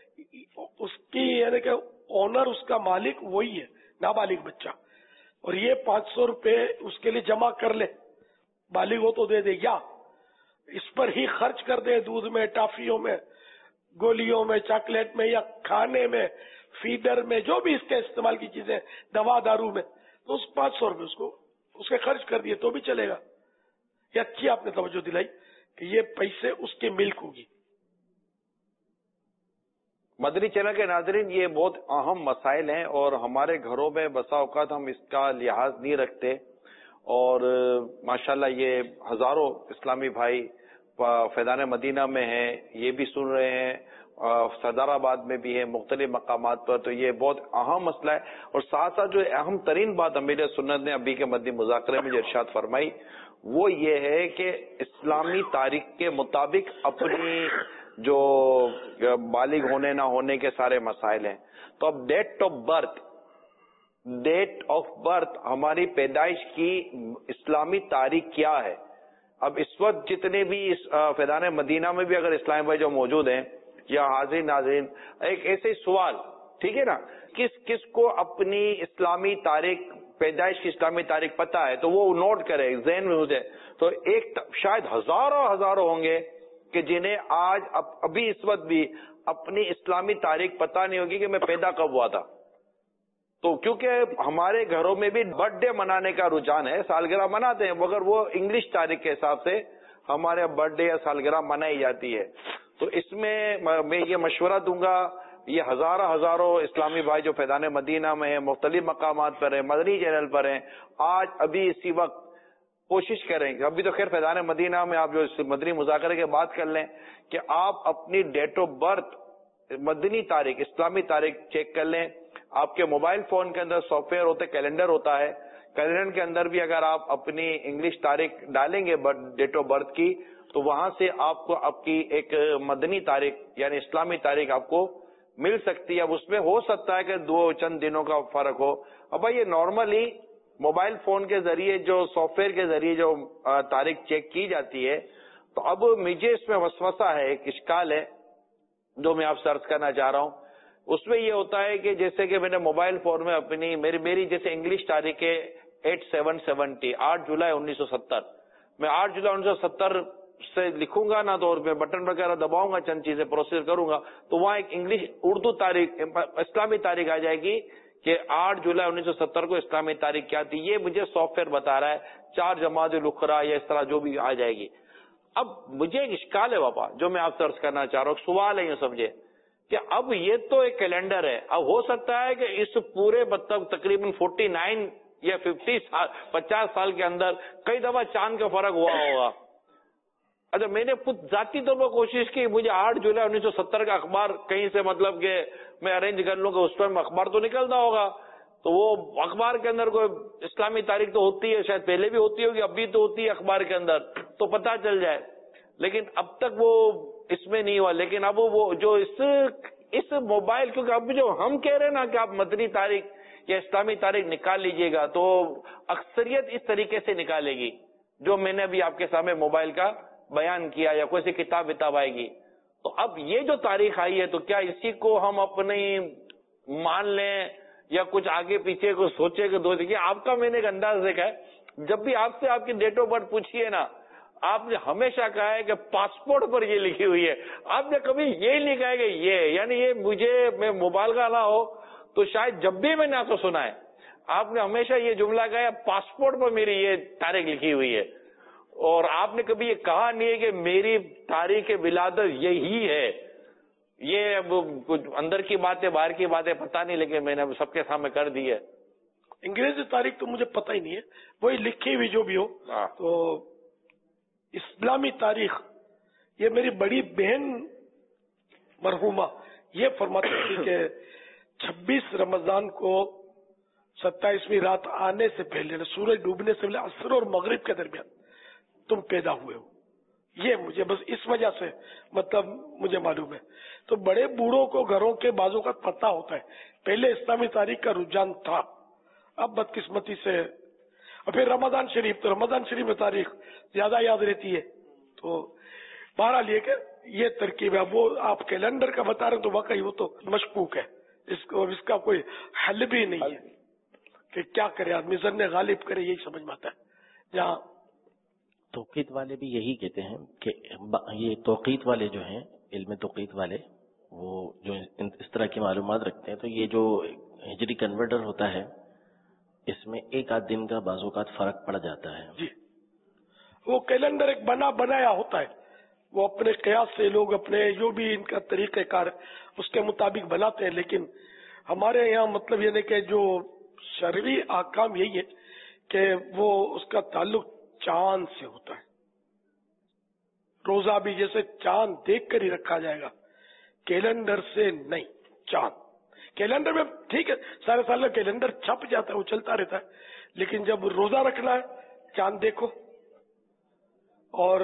उसकी यानी कि ओनर उसका मालिक वही है, नाबालिग बच्चा, और ये पाँच सौ रुपए उसके लिए जमा कर ले, बालिग हो तो दे दे, या इस पर ही खर्च कर दे, दूध में, टॉफियों में, गोलियों में, चॉकलेट में, या खाने में, फीडर में, जो भी इसके इस्तेमाल की चीजें, दवा दारू में, तो उस पाँच सौ रुपए उसको उसके खर्च कर दिए तो भी चलेगा। ये अच्छी आपने तवज्जो दिलाई कि ये पैसे उसके मिल्क होगी। मदनी चैनल के नाज़रीन, ये बहुत अहम मसाइल हैं और हमारे घरों में बसा औकात हम इसका लिहाज नहीं रखते, और माशाल्लाह ये हजारों इस्लामी भाई फैज़ान मदीना में हैं, ये भी सुन रहे हैं, सरदाराबाद में भी है, मुख्तलिफ मकामात पर। तो ये बहुत अहम मसला है, और साथ साथ जो अहम तरीन बात अमीर सुन्नत ने अभी के मदनी मुज़ाकरे में जो इरशाद फरमाई वो ये है कि इस्लामी तारीख के मुताबिक अपनी जो बालिग होने ना होने के सारे मसाइल हैं। तो अब date of birth date of birth हमारी पैदाइश की इस्लामी तारीख क्या है, اب اس وقت جتنے بھی اس فیضان مدینہ میں بھی اگر اسلام بھائی جو موجود ہیں یا حاضرین ناظرین، ایک ایسے سوال، ٹھیک ہے نا، کس کس کو اپنی اسلامی تاریخ پیدائش کی اسلامی تاریخ پتہ ہے تو وہ نوٹ کرے ذہن میں ہو جائے. تو ایک شاید ہزاروں ہزاروں ہوں گے کہ جنہیں آج ابھی اس وقت بھی اپنی اسلامی تاریخ پتہ نہیں ہوگی کہ میں پیدا کب ہوا تھا. تو کیونکہ ہمارے گھروں میں بھی برتھ ڈے منانے کا رجحان ہے، سالگرہ مناتے ہیں، مگر وہ انگلش تاریخ کے حساب سے ہمارے برتھ ڈے یا سالگرہ منائی جاتی ہے. تو اس میں میں یہ مشورہ دوں گا، یہ ہزاروں ہزاروں اسلامی بھائی جو فیضان مدینہ میں ہیں، مختلف مقامات پر ہیں، مدنی چینل پر ہیں، آج ابھی اسی وقت کوشش کریں. ابھی تو خیر فیضان مدینہ میں آپ جو مدنی مذاکرے کے بات کر لیں کہ آپ اپنی ڈیٹ آف برتھ مدنی تاریخ اسلامی تاریخ چیک کر لیں. آپ کے موبائل فون کے اندر سافٹ ویئر ہوتے، کیلنڈر ہوتا ہے، کیلنڈر کے اندر بھی اگر آپ اپنی انگلش تاریخ ڈالیں گے ڈیٹ آف برتھ کی تو وہاں سے آپ کو آپ کی ایک مدنی تاریخ یعنی اسلامی تاریخ آپ کو مل سکتی ہے. اب اس میں ہو سکتا ہے کہ دو چند دنوں کا فرق ہو. اب بھائی یہ نارملی موبائل فون کے ذریعے جو سافٹ ویئر کے ذریعے جو تاریخ چیک کی جاتی ہے، تو اب مجھے اس میں وسوسہ ہے، ایک اشکال ہے جو میں آپ سرچ کرنا چاہ رہا ہوں. اس میں یہ ہوتا ہے کہ جیسے کہ میں نے موبائل فون میں اپنی میری میری جیسے انگلش تاریخ ہے ایٹ سیون سیونٹی آٹھ جولائی انیس سو ستر، میں آٹھ جولائی انیس سو ستر سے لکھوں گا نا تو میں بٹن وغیرہ دباؤں گا، چند چیزیں پروسیس کروں گا تو وہاں ایک انگلش اردو تاریخ اسلامی تاریخ آ جائے گی کہ آٹھ جولائی انیس سو ستر کو اسلامی تاریخ کیا تھی. یہ مجھے سافٹ ویئر بتا رہا ہے، چار جماعت الاخرى یا اس طرح جو بھی آ جائے گی. اب مجھے ایک اشکال ہے بابا جو میں آپ سرچ کرنا چاہ رہا ہوں، سوال ہے یہ سمجھے کہ اب یہ تو ایک کیلنڈر ہے، اب ہو سکتا ہے کہ اس پورے مطلب تقریباً فورٹی نائن یا ففٹی سال پچاس سال کے اندر کئی دفعہ چاند کا فرق ہوا ہوگا. اچھا میں نے خود ذاتی طور پر کوشش کی، مجھے آٹھ جولائی انیس سو ستر کا اخبار کہیں سے مطلب کہ میں ارینج کر لوں کہ اس ٹائم اخبار تو نکلتا ہوگا، تو وہ اخبار کے اندر کوئی اسلامی تاریخ تو ہوتی ہے، شاید پہلے بھی ہوتی ہوگی، اب بھی تو ہوتی ہے اخبار کے اندر، تو پتہ چل جائے. لیکن اب تک وہ اس میں نہیں ہوا. لیکن اب وہ جو اس اس موبائل، کیونکہ اب جو ہم کہہ رہے ہیں نا کہ آپ مدنی تاریخ یا اسلامی تاریخ نکال لیجئے گا تو اکثریت اس طریقے سے نکالے گی جو میں نے ابھی آپ کے سامنے موبائل کا بیان کیا، یا کوئی سی کتاب وتاب آئے گی. تو اب یہ جو تاریخ آئی ہے تو کیا اسی کو ہم اپنی مان لیں یا کچھ آگے پیچھے کو سوچے کہ دو دیکھیے آپ کا میں نے ایک انداز دیکھا ہے، جب بھی آپ سے آپ کی ڈیٹ آف برتھ پوچھی ہے نا، آپ نے ہمیشہ کہا ہے کہ پاسپورٹ پر یہ لکھی ہوئی ہے، آپ نے کبھی یہ نہیں کہا کہ یہ، یعنی یہ مجھے میں مبالغہ نہ ہو تو شاید جب بھی میں نے آپ کو سنا ہے آپ نے ہمیشہ یہ جملہ کہا ہے پاسپورٹ پر میری یہ تاریخ لکھی ہوئی ہے، اور آپ نے کبھی یہ کہا نہیں ہے کہ میری تاریخ ولادت یہی ہے. یہ اب کچھ اندر کی باتیں باہر کی باتیں پتہ نہیں، لیکن میں نے اب سب کے سامنے کر دی ہے. انگریزی تاریخ تو مجھے پتہ ہی نہیں ہے، وہی لکھی ہوئی جو بھی ہو. تو اسلامی تاریخ یہ میری بڑی بہن مرحومہ یہ فرماتی تھی کہ چھبیس رمضان کو ستائیسویں رات آنے سے پہلے، سورج ڈوبنے سے پہلے عصر اور مغرب کے درمیان تم پیدا ہوئے ہو. یہ مجھے بس اس وجہ سے مطلب مجھے معلوم ہے. تو بڑے بوڑھوں کو گھروں کے بازوں کا پتہ ہوتا ہے. پہلے اسلامی تاریخ کا رجحان تھا، اب بدقسمتی سے اور پھر رمضان شریف، تو رمضان شریف میں تاریخ زیادہ یاد رہتی ہے. تو بہرحال یہ کہ یہ ترکیب ہے. وہ آپ کیلنڈر کا بتا رہے ہیں تو واقعی وہ تو مشکوک ہے، اس کو اس کا کوئی حل بھی نہیں ہے کہ کیا کرے آدمی، ظن غالب کرے، یہی سمجھ میں آتا ہے. جہاں توقیت والے بھی یہی کہتے ہیں کہ یہ توقیت والے جو ہیں، علم توقیت والے، وہ جو اس طرح کی معلومات رکھتے ہیں، تو یہ جو ہجری کنورٹر ہوتا ہے اس میں ایک آدھ دن کا بعض اوقات فرق پڑ جاتا ہے. جی وہ کیلنڈر ایک بنا بنایا ہوتا ہے، وہ اپنے قیاس سے لوگ اپنے جو بھی ان کا طریقہ کار اس کے مطابق بناتے ہیں. لیکن ہمارے یہاں مطلب یہ نہیں کہ جو شرعی احکام یہی ہے کہ وہ اس کا تعلق چاند سے ہوتا ہے. روزہ بھی جیسے چاند دیکھ کر ہی رکھا جائے گا، کیلنڈر سے نہیں. چاند کیلنڈر میں ٹھیک ہے سارے سال کا کیلنڈر چھپ جاتا ہے، وہ چلتا رہتا ہے، لیکن جب روزہ رکھنا ہے چاند دیکھو. اور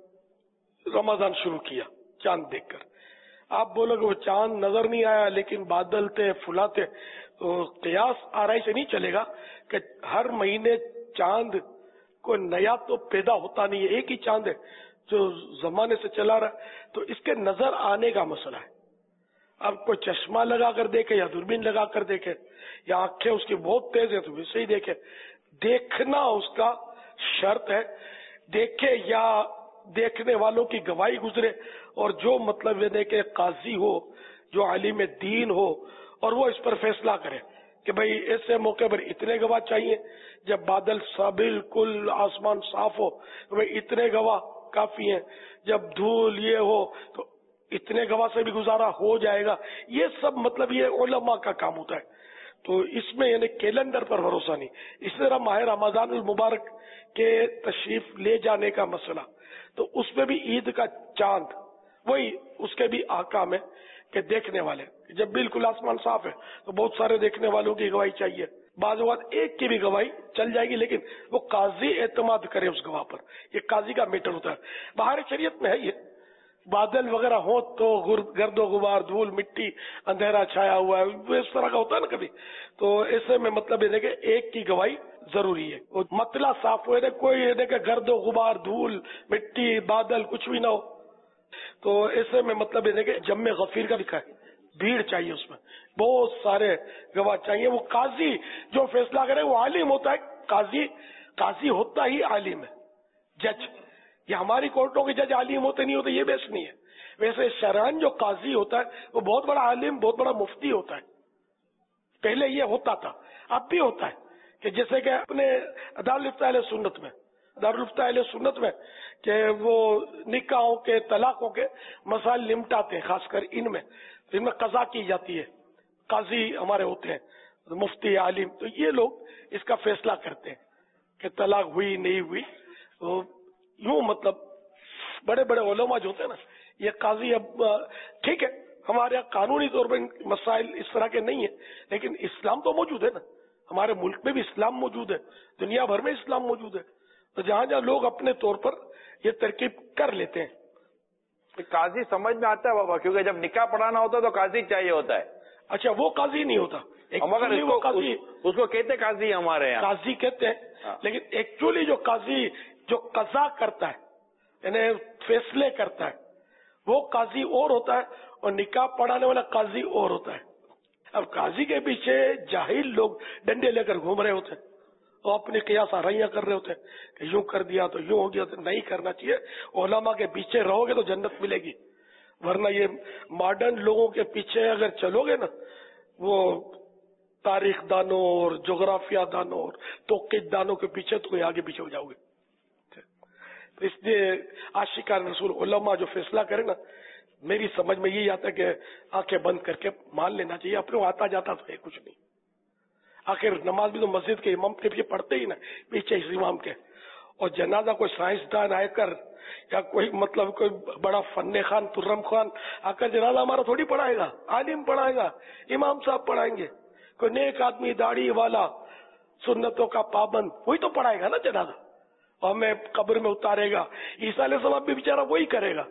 رمضان شروع کیا چاند دیکھ کر، آپ بولو کہ وہ چاند نظر نہیں آیا لیکن بادل تھے فلاں تھے، تو قیاس آرائی سے نہیں چلے گا کہ ہر مہینے چاند کوئی نیا تو پیدا ہوتا نہیں ہے، ایک ہی چاند ہے جو زمانے سے چلا رہا ہے، تو اس کے نظر آنے کا مسئلہ ہے. اب کوئی چشمہ لگا کر دیکھے یا دوربین لگا کر دیکھے یا آنکھیں اس کی بہت تیز ہیں تو ویسے ہی دیکھے، دیکھنا اس کا شرط ہے. دیکھے یا دیکھنے والوں کی گواہی گزرے، اور جو مطلب یہ کہ قاضی ہو جو عالم دین ہو اور وہ اس پر فیصلہ کرے کہ بھئی ایسے موقع پر اتنے گواہ چاہیے، جب بادل سا بالکل آسمان صاف ہو تو بھئی اتنے گواہ کافی ہیں، جب دھول یہ ہو تو اتنے گواہ سے بھی گزارا ہو جائے گا. یہ سب مطلب یہ علماء کا کام ہوتا ہے. تو اس میں یعنی کیلنڈر پر بھروسہ نہیں. اسی طرح ماہ رمضان المبارک کے تشریف لے جانے کا مسئلہ، تو اس میں بھی عید کا چاند وہی اس کے بھی احکام ہے کہ دیکھنے والے، جب بالکل آسمان صاف ہے تو بہت سارے دیکھنے والوں کی گواہی چاہیے. بعض اوقات ایک کی بھی گواہی چل جائے گی، لیکن وہ قاضی اعتماد کرے اس گواہ پر. یہ قاضی کا میٹر ہوتا ہے. باہر شریعت میں ہے یہ بادل وغیرہ ہو تو گرد و غبار، دھول مٹی، اندھیرا چھایا ہوا ہے، اس طرح کا ہوتا ہے نا کبھی، تو ایسے میں مطلب یہ کہ ایک کی گواہی ضروری ہے. مطلع صاف ہوئے، کوئی کہ گرد و غبار، دھول مٹی، بادل کچھ بھی نہ ہو. تو ایسے میں مطلب یہ کہ جمع غفیر کا لکھا ہے، بھیڑ چاہیے، اس میں بہت سارے گواہ چاہیے. وہ قاضی جو فیصلہ کرے وہ عالم ہوتا ہے. قاضی قاضی ہوتا ہی عالم ہے. جج یہ ہماری کورٹوں کے جج عالم ہوتے نہیں ہوتے، یہ بیس نہیں ہے. ویسے شرعاً جو قاضی ہوتا ہے وہ بہت بڑا عالم، بہت بڑا مفتی ہوتا ہے. پہلے یہ ہوتا تھا، اب بھی ہوتا ہے کہ جیسے کہ اپنے دارالفتہ اہل سنت میں دارالفتہ اہل سنت میں کہ وہ نکاحوں کے، طلاقوں کے مسائل نمٹاتے ہیں، خاص کر ان میں ان میں قضا کی جاتی ہے. قاضی ہمارے ہوتے ہیں، مفتی عالم، تو یہ لوگ اس کا فیصلہ کرتے ہیں کہ طلاق ہوئی نہیں ہوئی. تو یوں مطلب بڑے بڑے علماء جو ہوتے ہیں نا، یہ قاضی اب ٹھیک ہے ہمارے یہاں قانونی طور پر مسائل اس طرح کے نہیں ہیں، لیکن اسلام تو موجود ہے نا. ہمارے ملک میں بھی اسلام موجود ہے، دنیا بھر میں اسلام موجود ہے. تو جہاں جہاں لوگ اپنے طور پر یہ ترکیب کر لیتے ہیں. قاضی سمجھ میں آتا ہے بابا، کیونکہ جب نکاح پڑھانا ہوتا ہے تو قاضی چاہیے ہوتا ہے. اچھا وہ قاضی نہیں ہوتا، مگر وہ قاضی اس کو کہتے قاضی ہمارے یہاں قاضی کہتے ہیں، لیکن ایکچولی جو قاضی جو قضا کرتا ہے یعنی فیصلے کرتا ہے وہ قاضی اور ہوتا ہے، اور نکاح پڑھانے والا قاضی اور ہوتا ہے. اب قاضی کے پیچھے جاہل لوگ ڈنڈے لے کر گھوم رہے ہوتے ہیں اور اپنی قیاس آرائیاں کر رہے ہوتے ہیں کہ یوں کر دیا تو یوں ہو گیا. تو نہیں کرنا چاہیے. علماء کے پیچھے رہو گے تو جنت ملے گی، ورنہ یہ ماڈرن لوگوں کے پیچھے اگر چلو گے نا، وہ تاریخ دانوں اور جغرافیہ دانوں اور توقیت دانوں کے پیچھے تو کوئی آگے پیچھے ہو جاؤ گے. تو اس لیے عاشقان رسول علماء جو فیصلہ کرے نا، میری سمجھ میں یہی آتا ہے کہ آنکھیں بند کر کے مان لینا چاہیے. اپنے آتا جاتا تو ہے کچھ نہیں. آخر نماز بھی تو مسجد کے امام کے پیچھے پڑھتے ہی نا، پیچھے اس امام کے. اور جنازہ کوئی سائنسدان آئے کر یا کوئی مطلب کوئی بڑا فن خان ترم خان آ کر جنازہ ہمارا تھوڑی پڑھائے گا. عالم پڑھائے گا، امام صاحب پڑھائیں گے. کوئی نیک آدمی داڑھی والا سنتوں کا پابند وہی تو پڑھائے گا نا جنازہ، اور ہمیں قبر میں اتارے گا. عیسیٰ علیہ السلام بھی بیچارہ وہی کرے گا.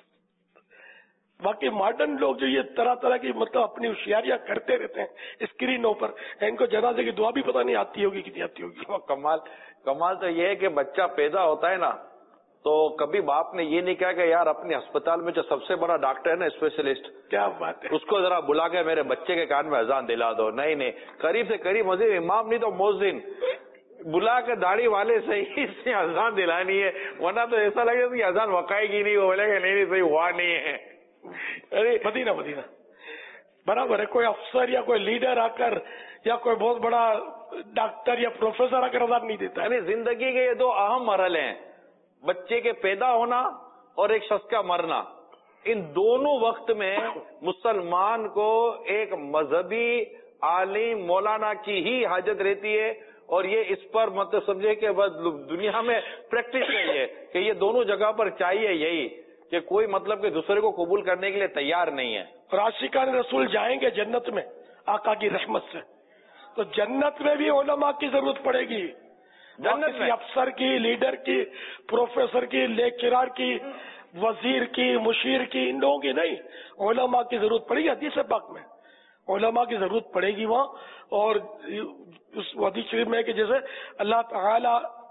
باقی ماڈرن لوگ جو یہ طرح طرح کی مطلب اپنی ہوشیاریاں کرتے رہتے ہیں اسکرینوں پر، ان کو جنازے کی دعا بھی پتہ نہیں آتی ہوگی کتنی آتی ہوگی. کمال کمال تو یہ ہے کہ بچہ پیدا ہوتا ہے نا، تو کبھی باپ نے یہ نہیں کہا کہ یار اپنے ہسپتال میں جو سب سے بڑا ڈاکٹر ہے نا، اسپیشلسٹ، کیا بات ہے، اس کو ذرا بلا کے میرے بچے کے کان میں اذان دلا دو. نہیں نہیں، قریب سے قریب مسجد امام نہیں تو مؤذن بلا کے داڑھی والے سے ہی اس نے اذان دلانی ہے، ورنہ تو ایسا لگے کہ اذان وقائے گی نہیں. وہ بولے گا نہیں نہیں صحیح ہوا نہیں ہے. مدینہ مدینہ برابر ہے. کوئی افسر یا کوئی لیڈر آ کر یا کوئی بہت بڑا ڈاکٹر یا پروفیسر آ کر اذان نہیں دیتا. یعنی زندگی کے یہ دو اہم مرحلے ہیں، بچے کے پیدا ہونا اور ایک شخص کا مرنا. ان دونوں وقت میں مسلمان کو ایک مذہبی عالم مولانا کی ہی حاجت رہتی ہے. اور یہ اس پر مطلب سمجھے کہ بس دنیا میں پریکٹس نہیں ہے کہ یہ دونوں جگہ پر چاہیے یہی کہ کوئی مطلب کہ دوسرے کو قبول کرنے کے لیے تیار نہیں ہے. اور عاشقان رسول جائیں گے جنت میں آقا کی رحمت سے، تو جنت میں بھی علماء کی ضرورت پڑے گی. جنت میں افسر کی، لیڈر کی، پروفیسر کی، لیکچرار کی، وزیر کی، مشیر کی، ان لوگوں کی نہیں، علماء کی ضرورت پڑے گی. حدیث پاک میں علماء کی ضرورت پڑے گی وہاں. اور اس حدیث شریف میں کہ جیسے اللہ تعالی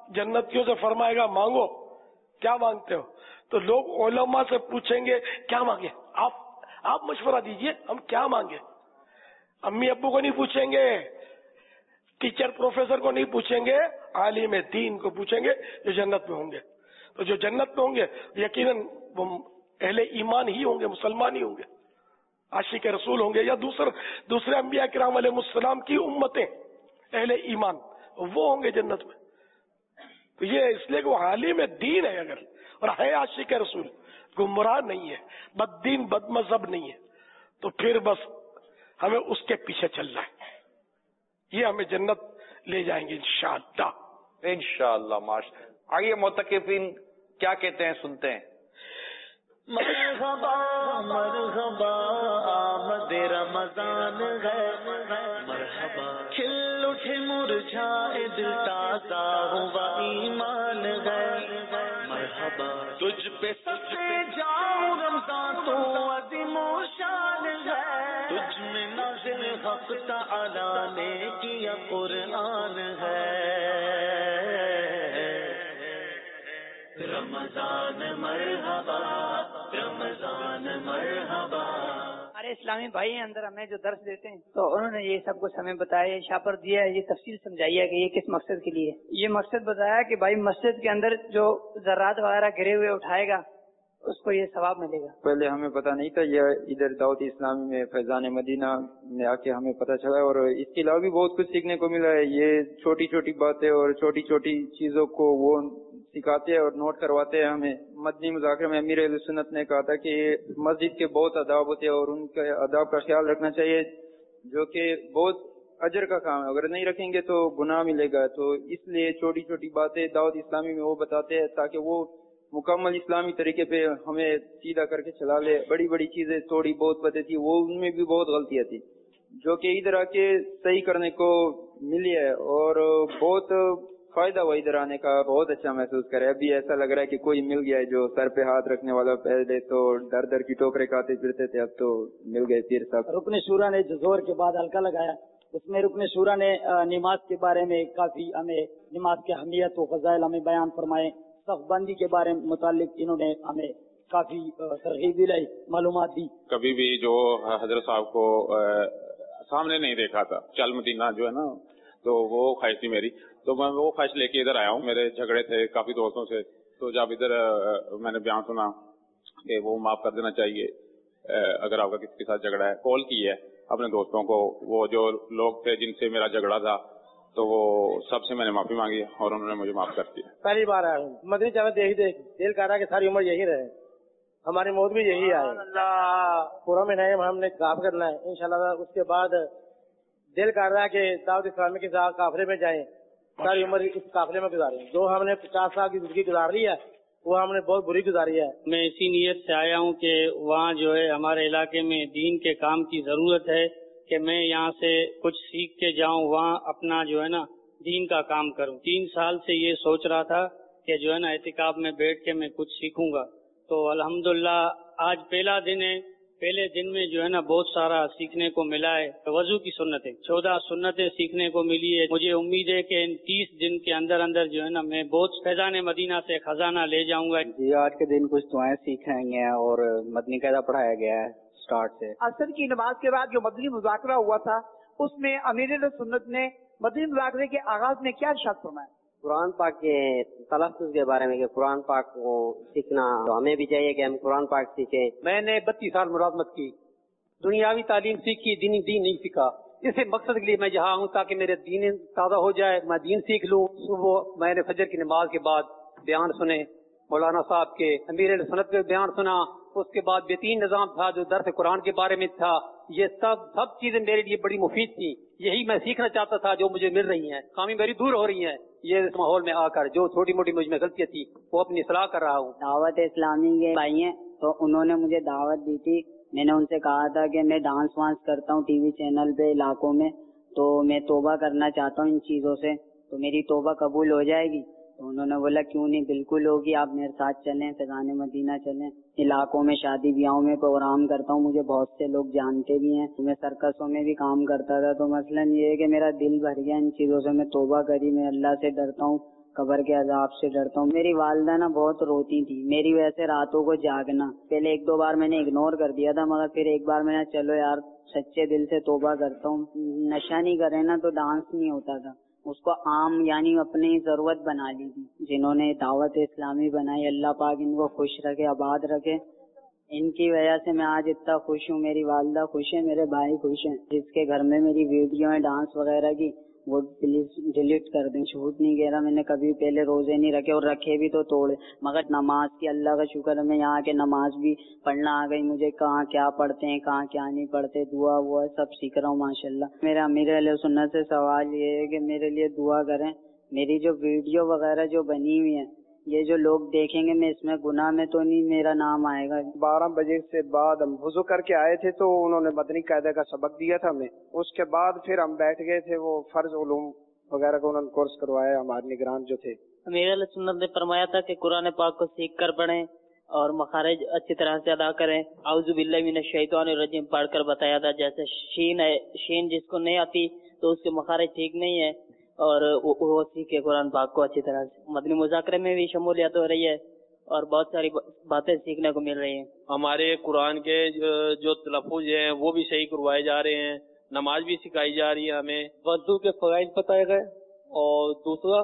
जन्नतियों से फरमाएगा मांगो, क्या मांगते हो? तो लोग उलमा से पूछेंगे क्या मांगे, आप आप मशवरा दीजिए, हम क्या मांगे। अम्मी अब्बू को नहीं पूछेंगे, टीचर प्रोफेसर को नहीं पूछेंगे, आलिम दीन को पूछेंगे जो जन्नत में होंगे। तो जो जन्नत में होंगे यकीनन वो अहले ईमान ही होंगे, मुसलमान ही होंगे, आशिक रसूल होंगे, या दूसरे दूसरे अंबिया किराम अलैहिस्सलाम की उम्मतें अहले ईमान वो होंगे जन्नत में। तो ये इसलिए कि वो आलिम दीन है अगर, और है आशिक रसूल, गुमराह नहीं है, बददीन बदमज़हब नहीं है, तो फिर बस हमें उसके पीछे चलना है, ये हमें जन्नत ले जाएंगे इंशाअल्लाह। इंशाअल्लाह। माशा। आइए मोतकिफिन क्या कहते हैं सुनते हैं। मरहबा मरहबा आमद रमजान है, मरहबा खिल उठे मुरझाए दिल ताज़ा हुआ ईमान है, मरहबा तुझ पे सजदे जाऊं रमजान तो अज़ीमो शान है, तुझ में नाज़िल हक़ तआला ने किया कुरान है, रमजान मरहबा रमजान मरहबा। हमारे इस्लामी भाई हैं अंदर हमें जो दर्स देते हैं, तो उन्होंने ये सब कुछ हमें बताया, शापर दिया है, ये तफसील समझाई है कि ये किस मकसद के लिए। ये मकसद बताया कि भाई मस्जिद के अंदर जो जर्रात वगैरह गिरे हुए उठाएगा उसको ये सवाब मिलेगा। पहले हमें पता नहीं था, ये इधर दाऊद इस्लामी में फैजान मदीना में आके हमें पता चला, और इसके अलावा भी बहुत कुछ सीखने को मिला है। ये छोटी छोटी बातें और छोटी छोटी चीजों को वो सिखाते हैं और नोट करवाते हैं हमें। मदनी मुज़ाकरे में अमीर अहले सुन्नत ने कहा था कि मस्जिद के बहुत अदाब होते हैं और उनके अदाब का ख्याल रखना चाहिए, जो कि बहुत अजर का काम है, अगर नहीं रखेंगे तो गुनाह मिलेगा। तो इसलिए छोटी छोटी बातें दाऊद इस्लामी में वो बताते हैं ताकि वो मुकम्मल इस्लामी तरीके पे हमें सीधा करके चला ले। बड़ी बड़ी चीजें थोड़ी बहुत पता थी, वो उनमें भी बहुत गलतियां थी, जो कि इधर आके सही करने को मिली है, और बहुत फायदा हुआ इधर आने का, बहुत अच्छा महसूस करे। अभी ऐसा लग रहा है कि कोई मिल गया है जो सर पे हाथ रखने वाला। पहले तो डर डर की टोकरे खाते फिरते थे, अब तो मिल गए पीर साहब। रुकने शूरा ने जोर के बाद हल्का लगाया, उसमें रुकने शूरा ने नमाज के बारे में काफी हमें नमाज की अहमियत और फजाइल हमें बयान फरमाए, सफ़बंदी के बारे में मुतालिक इन्होंने हमें काफी तरगीब दिलाई, मालूमात दी। कभी भी जो हजरत साहब को आ, सामने नहीं देखा था, चल मदीना जो है ना, तो वो ख्वाहिश थी मेरी, तो मैं वो ख्वाहिश लेके इधर आया हूँ। मेरे झगड़े थे काफी दोस्तों से, तो जब इधर मैंने बयान सुना कि वो माफ कर देना चाहिए अगर आपका किसी के साथ झगड़ा है, कॉल की है अपने दोस्तों को, वो जो लोग थे जिनसे मेरा झगड़ा था, तो वो सबसे मैंने माफी मांगी और उन्होंने मुझे माफ कर दिया। पहली बार आया हूँ मदनी जगह, देख देख दिल कह रहा है कि सारी उम्र यही रहे, हमारी मौत भी यही आए। पूरा महीना हमने काम करना है इंशाल्लाह। उसके बाद दिल कर रहा है कि दाऊद इस्लामी के साथ काफिले में जाएं, सारी उम्र इस काफिले में गुजारें। जो हमने पचास साल की जिंदगी गुजार ली है वो हमने बहुत बुरी गुजारी है। मैं इसी नीयत से आया हूँ कि वहाँ जो है हमारे इलाके में दीन के काम की जरूरत है, कि मैं यहाँ से कुछ सीख के जाऊँ, वहाँ अपना जो है ना दीन का काम करूँ। तीन साल से ये सोच रहा था कि जो है ना एहतिकाफ में बैठ के मैं कुछ सीखूंगा, तो अल्हम्दुलिल्लाह आज पहला दिन है। पहले दिन में जो है ना बहुत सारा सीखने को मिला है। वजू की सुन्नतें चौदह सुन्नतें सीखने को मिली है। मुझे उम्मीद है कि इन तीस दिन के अंदर अंदर जो है ना मैं बहुत फैजान मदीना से खजाना ले जाऊंगा। जी आज के दिन कुछ दुआएं सीखेंगे और मदनी कायदा पढ़ाया गया है स्टार्ट से। असर की नमाज के बाद जो मदनी मुज़ाकरा हुआ था उसमें अमीर सुन्नत ने मदनी मुज़ाकरे के आगाज में क्या इरशाद फरमाया? कुरान पाक के तलफ़्फ़ुज़ के बारे में कि कुरान पाक को सीखना, तो हमें भी चाहिए कि हम कुरान पाक सीखें। मैंने बत्तीस साल मुलाजमत की, दुनियावी तालीम सीखी, दीनी दीन नहीं सीखा। इसी मकसद के लिए मैं यहाँ हूँ ताकि मेरे दीन ताज़ा हो जाए, मैं दीन सीख लूँ। सुबह मैंने फजर की नमाज के बाद बयान सुने मौलाना साहब के, अमीर सुन्नत के बयान सुना। उसके बाद बेहतरीन निज़ाम था जो दर्स कुरान के बारे में था। ये सब सब चीजें मेरे लिए बड़ी मुफीद थी। यही मैं सीखना चाहता था जो मुझे मिल रही हैं। कामी मेरी दूर हो रही हैं। ये इस माहौल में आकर जो छोटी मोटी मुझ में गलतियाँ थी वो अपनी सलाह कर रहा हूँ। दावत इस्लामी के भाई हैं, तो उन्होंने मुझे दावत दी थी। मैंने उनसे कहा था कि मैं डांस वांस करता हूँ टीवी चैनल पे इलाकों में, तो मैं तौबा करना चाहता हूँ इन चीजों से, तो मेरी तौबा कबूल हो जाएगी? तो उन्होंने बोला क्यों नहीं, बिल्कुल होगी, आप मेरे साथ चलें, फैजान मदीना चलें। इलाकों में शादी ब्याहों में प्रोग्राम करता हूँ, मुझे बहुत से लोग जानते भी हैं। मैं सर्कसों में भी काम करता था। तो मसलन ये है कि मेरा दिल भर गया इन चीजों से, मैं तौबा करी, मैं अल्लाह से डरता हूँ, قبر کے عذاب سے ڈرتا ہوں. میری والدہ نا بہت روتی تھی میری وجہ سے راتوں کو جاگنا. پہلے ایک دو بار میں نے اگنور کر دیا تھا مگر پھر ایک بار میں نے چلو یار سچے دل سے توبہ کرتا ہوں. نشہ نہیں کرے نا تو ڈانس نہیں ہوتا تھا. اس کو عام یعنی اپنی ضرورت بنا لی تھی. جنہوں نے دعوت اسلامی بنائی اللہ پاک ان کو خوش رکھے آباد رکھے. ان کی وجہ سے میں آج اتنا خوش ہوں. میری والدہ خوش ہے میرے بھائی خوش ہیں. جس کے گھر میں میری ویڈیو ہے ڈانس وغیرہ کی وہ پلیز ڈیلیٹ کر دیں. جھوٹ نہیں کہہ رہا میں نے کبھی پہلے روزے نہیں رکھے اور رکھے بھی تو توڑے. مگر نماز کی اللہ کا شکر ہے میں یہاں کے نماز بھی پڑھنا آ گئی مجھے. کہاں کیا پڑھتے ہیں کہاں کیا نہیں پڑھتے دعا وعا سب سیکھ رہا ہوں ماشاء اللہ. میرا امیر علیہ سنت سے سوال یہ ہے کہ میرے لیے دعا کریں. میری جو ویڈیو وغیرہ جو بنی ہوئی ہے یہ جو لوگ دیکھیں گے میں اس میں گناہ میں تو نہیں میرا نام آئے گا. بارہ بجے سے بعد ہم وضو کر کے آئے تھے تو انہوں نے مدنی قاعدہ کا سبق دیا تھا ہمیں. اس کے بعد پھر ہم بیٹھ گئے تھے وہ فرض علوم وغیرہ کا انہوں نے کورس کروایا ہمارے نگران جو تھے. امیر علیہ سنت نے فرمایا تھا کہ قرآن پاک کو سیکھ کر پڑھیں اور مخارج اچھی طرح سے ادا کریں. اعوذ باللہ من الشیطان الرجیم پڑھ کر بتایا تھا. جیسے شین ہے شین جس کو نہیں آتی تو اس کے مخارج ٹھیک نہیں ہے اور وہ سیکھے قرآن پاک کو اچھی طرح سے. مدنی مذاکرے میں بھی شمولیت ہو رہی ہے اور بہت ساری باتیں سیکھنے کو مل رہی ہیں. ہمارے قرآن کے جو تلفظ ہیں وہ بھی صحیح کروائے جا رہے ہیں. نماز بھی سکھائی جا رہی ہے. ہمیں وضو کے فوائد بتائے گئے اور دوسرا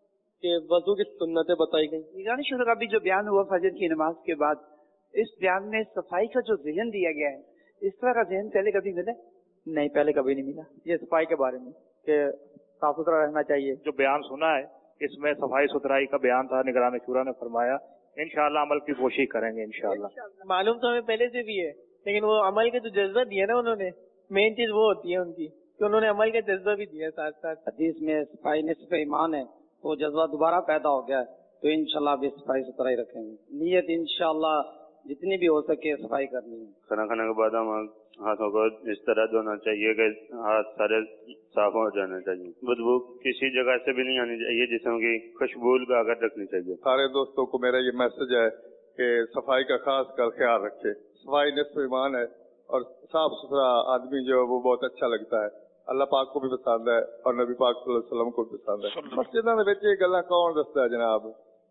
کہ وضو کی سنتیں بتائی گئی. نگران شورا کا بھی جو بیان ہوا فجر کی نماز کے بعد اس بیان میں صفائی کا جو ذہن دیا گیا ہے اس طرح کا ذہن پہلے کبھی ملا نہیں؟ پہلے کبھی نہیں ملا. یہ صفائی کے بارے میں کہ صاف ستھرا رہنا چاہیے. جو بیان سنا ہے اس میں صفائی ستھرائی کا بیان تھا. نگران شورا نے فرمایا انشاءاللہ عمل کی کوشش کریں گے انشاءاللہ. معلوم تو ہمیں پہلے سے بھی ہے لیکن وہ عمل کا جو جذبہ دیا نا انہوں نے مین چیز وہ ہوتی ہے ان کی کہ انہوں نے عمل کا جذبہ بھی دیا ساتھ ساتھ. حدیث میں صفائی نصف ایمان ہے وہ جذبہ دوبارہ پیدا ہو گیا ہے تو انشاءاللہ بھی صفائی ستھرائی رکھیں گے. نیت انشاءاللہ جتنی بھی ہو سکے صفائی کرنی ہے. کھانا کھانے کے بعد ہم ہاتھوں کو اس طرح دھونا چاہیے کہ ہاتھ سارے صاف ہو جانا چاہیے. بدبو کسی جگہ سے بھی نہیں آنی چاہیے جسم کی خوشبو لگا کر رکھنی چاہیے. سارے دوستوں کو میرا یہ میسج ہے کہ صفائی کا خاص کر خیال رکھے. صفائی نصف ایمان ہے اور صاف ستھرا آدمی جو ہے وہ بہت اچھا لگتا ہے. اللہ پاک کو بھی پسند ہے اور نبی پاک صلی اللہ علیہ وسلم کو بھی پسند ہے. مسجدوں میں یہ گلا کون دستا ہے جناب؟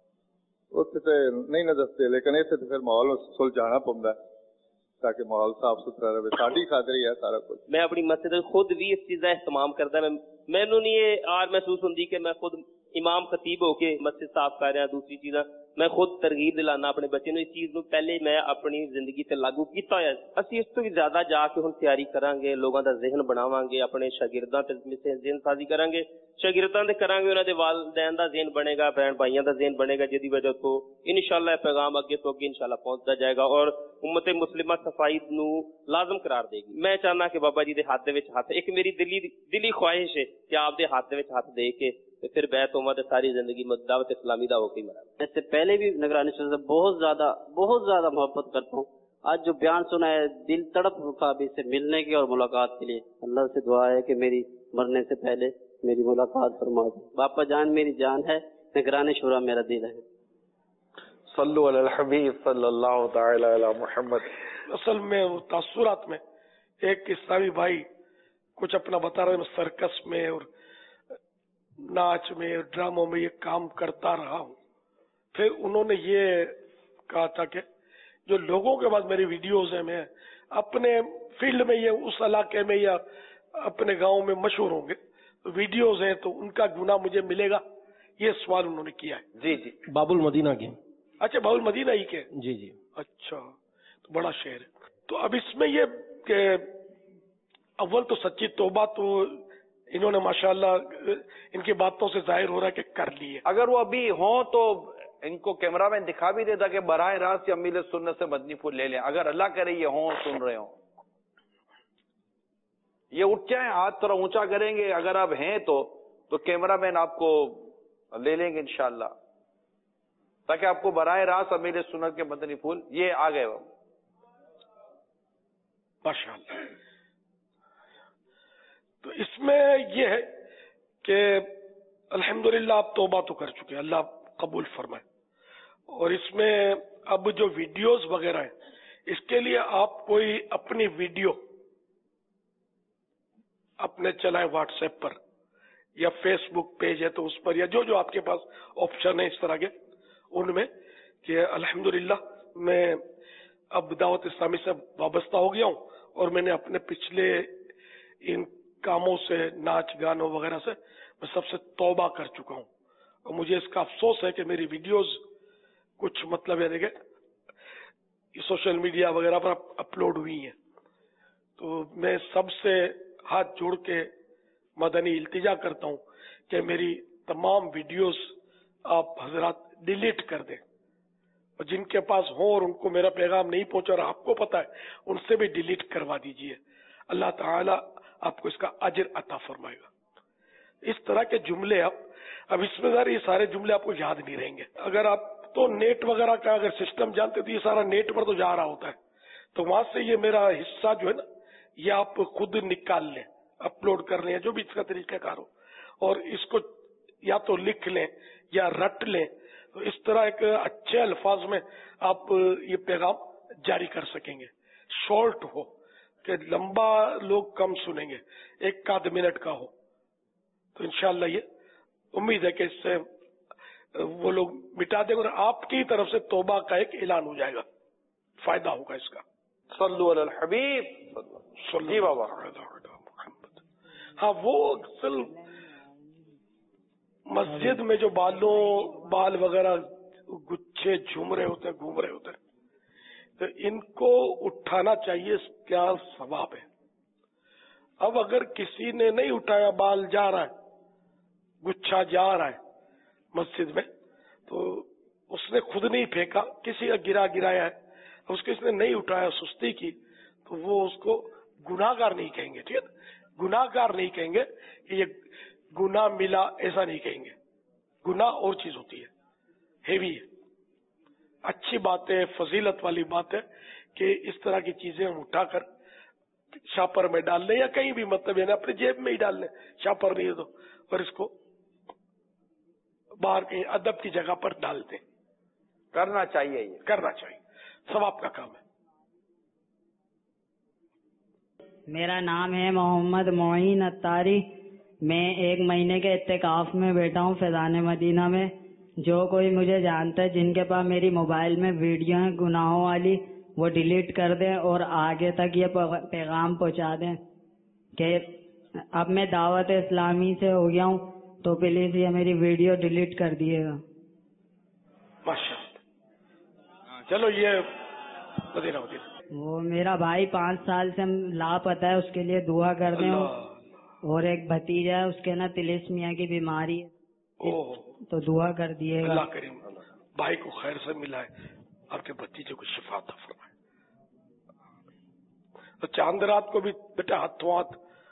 اتنے نہیں نہ دستے لیکن اتنے تو پھر ماحول سلجھانا پڑتا ہے تاکہ ماحول صاف ستھرا رہے. ساری خاطر ہی ہے سارا کچھ. میں اپنی مسجد خود بھی اس چیز کا اہتمام کرتا ہے. میں نہیں یہ آر محسوس ہوتی کہ میں خود امام خطیب ہو کے مسجد صاف کر رہا. دوسری چیزاں میں خود ترغیب دلانا اپنے بچے نے اس چیز کو پہلے میں اپنی زندگی سے لاگو کیتا ہے. اسی اس تو بھی زیادہ جا کے ہن تیاری کران گے لوگوں دا ذہن بناواں گے اپنے شاگرداں تے ذہن سازی کران گے. شاگرداں دے کران گے انہاں دے والدین دا ذہن بنے گا بہن بھائیاں دا ذہن بنے گا جدی وجہ تو انشاءاللہ پیغام اگے تو اگے انشاءاللہ پہنچتا جائے گا اور امت مسلمہ صفائی نو لازم قرار دے گی. میں چاہنا کہ بابا جی دے ہاتھ دے وچ ہاتھ ایک میری دلی دلی خواہش ہے کہ آپ دے ہاتھ دے وچ ہاتھ دے کے پھر بیت عمر ساری زندگی دعوت اسلامی دا ہو کے مرا. اس سے پہلے بھی نگرانی سے بہت زیادہ بہت زیادہ محبت کرتا ہوں. آج جو بیان سنا ہے دل تڑپ اٹھا ابھی سے ملنے کے اور ملاقات کے لیے. اللہ سے دعا ہے کہ میری مرنے سے پہلے میری ملاقات فرما دے. باپا جان میری جان ہے نگرانی شورا میرا دل ہے. صلو علی الحبیب صلی اللہ تعالی علی محمد. اصل میں تاثرات میں ایک اسلامی بھائی کچھ اپنا بتا رہے ہیں سرکس میں اور ناچ میں ڈراموں میں یہ کام کرتا رہا ہوں. پھر انہوں نے یہ کہا تھا کہ جو لوگوں کے بعد میری ویڈیوز ہیں میں اپنے فیلڈ میں یہ اس علاقے میں یا اپنے گاؤں میں مشہور ہوں گے ویڈیوز ہیں تو ان کا گناہ مجھے ملے گا. یہ سوال انہوں نے کیا ہے. جی جی باب المدینہ کے. اچھا باب المدینہ ہی کے. جی جی اچھا تو بڑا شہر ہے. تو اب اس میں یہ کہ اول تو سچی توبہ تو انہوں نے ماشاءاللہ ان کی باتوں سے ظاہر ہو رہا ہے کہ کر لی ہے. اگر وہ ابھی ہوں تو ان کو کیمرہ مین دکھا بھی دیتا کہ براہ راست یا امیل سنت سے مدنی پھول لے لیں. اگر اللہ کرے یہ ہوں سن رہے ہوں یہ اٹھ جائیں ہاتھ تھوڑا اونچا کریں گے. اگر آپ ہیں تو تو کیمرہ مین آپ کو لے لیں گے انشاءاللہ تاکہ آپ کو براہ راست امیل سنت کے مدنی پھول یہ آ گئے وہ ماشاءاللہ. تو اس میں یہ ہے کہ الحمدللہ آپ توبہ تو کر چکے اللہ قبول فرمائے. اور اس میں اب جو ویڈیوز وغیرہ ہیں اس کے لیے آپ کوئی اپنی ویڈیو اپنے چلائیں واٹس ایپ پر या फेसबुक पेज है तो उस पर, या जो जो आपके पास ऑप्शन है इस तरह के उनमें, कि अल्हम्दुलिल्लाह मैं अब दावत इस्लामी से वाबस्ता हो गया हूँ और मैंने अपने पिछले इन कामों से, नाच गानों वगैरह से मैं सबसे तौबा कर चुका हूँ। और मुझे इसका अफसोस है कि मेरी वीडियोस कुछ मतलब यानी कि सोशल मीडिया वगैरह पर अपलोड हुई हैं। तो मैं सबसे हाथ जोड़ के मदनी इल्तिजा करता हूँ कि मेरी तमाम वीडियोस आप हजरात डिलीट कर दें, और जिनके पास हो और उनको मेरा पैगाम नहीं पहुंचा और आपको पता है उनसे भी डिलीट करवा दीजिए। अल्लाह ताला आपको इसका अजर अता फरमाएगा। इस तरह के जुमले आप अब इसमें ज़रा ये सारे जुमले आपको याद नहीं रहेंगे। अगर आप तो नेट वगैरह का अगर सिस्टम जानते तो ये सारा नेट पर तो जा रहा होता है, तो वहां से ये मेरा हिस्सा जो है ना ये आप खुद निकाल लें, अपलोड कर लें, जो भी इसका तरीकाकार हो, और इसको या तो लिख लें या रट लें। तो इस तरह एक अच्छे अल्फाज में आप ये पैगाम जारी कर सकेंगे। शॉर्ट हो कि लंबा लोग कम सुनेंगे, एक आध मिनट का हो, तो इंशाअल्लाह ये उम्मीद है कि इससे वो लोग मिटा देंगे और आपकी तरफ से तौबा का एक ऐलान हो जाएगा, फायदा होगा इसका। सल्लु अलल हबीब जी बाबा। हाँ, वो अक्सर मस्जिद में जो बालों बाल वगैरह गुच्छे झूम रहे होते हैं, घूम रहे होते हैं, तो इनको उठाना चाहिए, क्या सवाब है। अब अगर किसी ने नहीं उठाया, बाल जा रहा है, गुच्छा जा रहा है मस्जिद में, तो उसने खुद नहीं फेंका, किसी का गिरा गिराया है, उसके इसने नहीं उठाया, सुस्ती की, तो वो उसको गुनाहगार नहीं कहेंगे। ठीक है, गुनाहगार नहीं कहेंगे कि ये गुनाह मिला, ऐसा नहीं कहेंगे। गुनाह और चीज होती है, हेवी है। अच्छी बात है, फजीलत वाली बात है कि इस तरह की चीजें हम उठाकर शापर में डाल लें या कहीं भी, मतलब यानी अपने जेब में ही डाल लें, शापर नहीं है तो, और इसको बाहर कहीं अदब की जगह पर डाल दें। करना चाहिए, ये करना चाहिए, सवाब का काम है। मेरा नाम है मोहम्मद मोइन अत्तारी। मैं एक महीने के इत्तेकाफ में बैठा हूँ फैजान मदीना में। जो कोई मुझे जानता है, जिनके पास मेरी मोबाइल में वीडियो है गुनाहों वाली, वो डिलीट कर दें और आगे तक ये पैगाम पहुँचा दें कि अब मैं दावत इस्लामी से हो गया हूँ, तो प्लीज ये मेरी वीडियो डिलीट कर दिएगा। माशाअल्लाह। चलो ये मदीना मदीना। वो मेरा भाई पाँच साल से लापता है, उसके लिए दुआ कर दें। और एक भतीजा है, उसके ना तिलिस्मिया की बीमारी है, तो दुआ कर दिएगा। अल्लाह करीम भाई को खैर से मिला है, आपके भतीजे को शिफा अता फरमाए। तो चांद रात को भी बेटा हाथों हाथ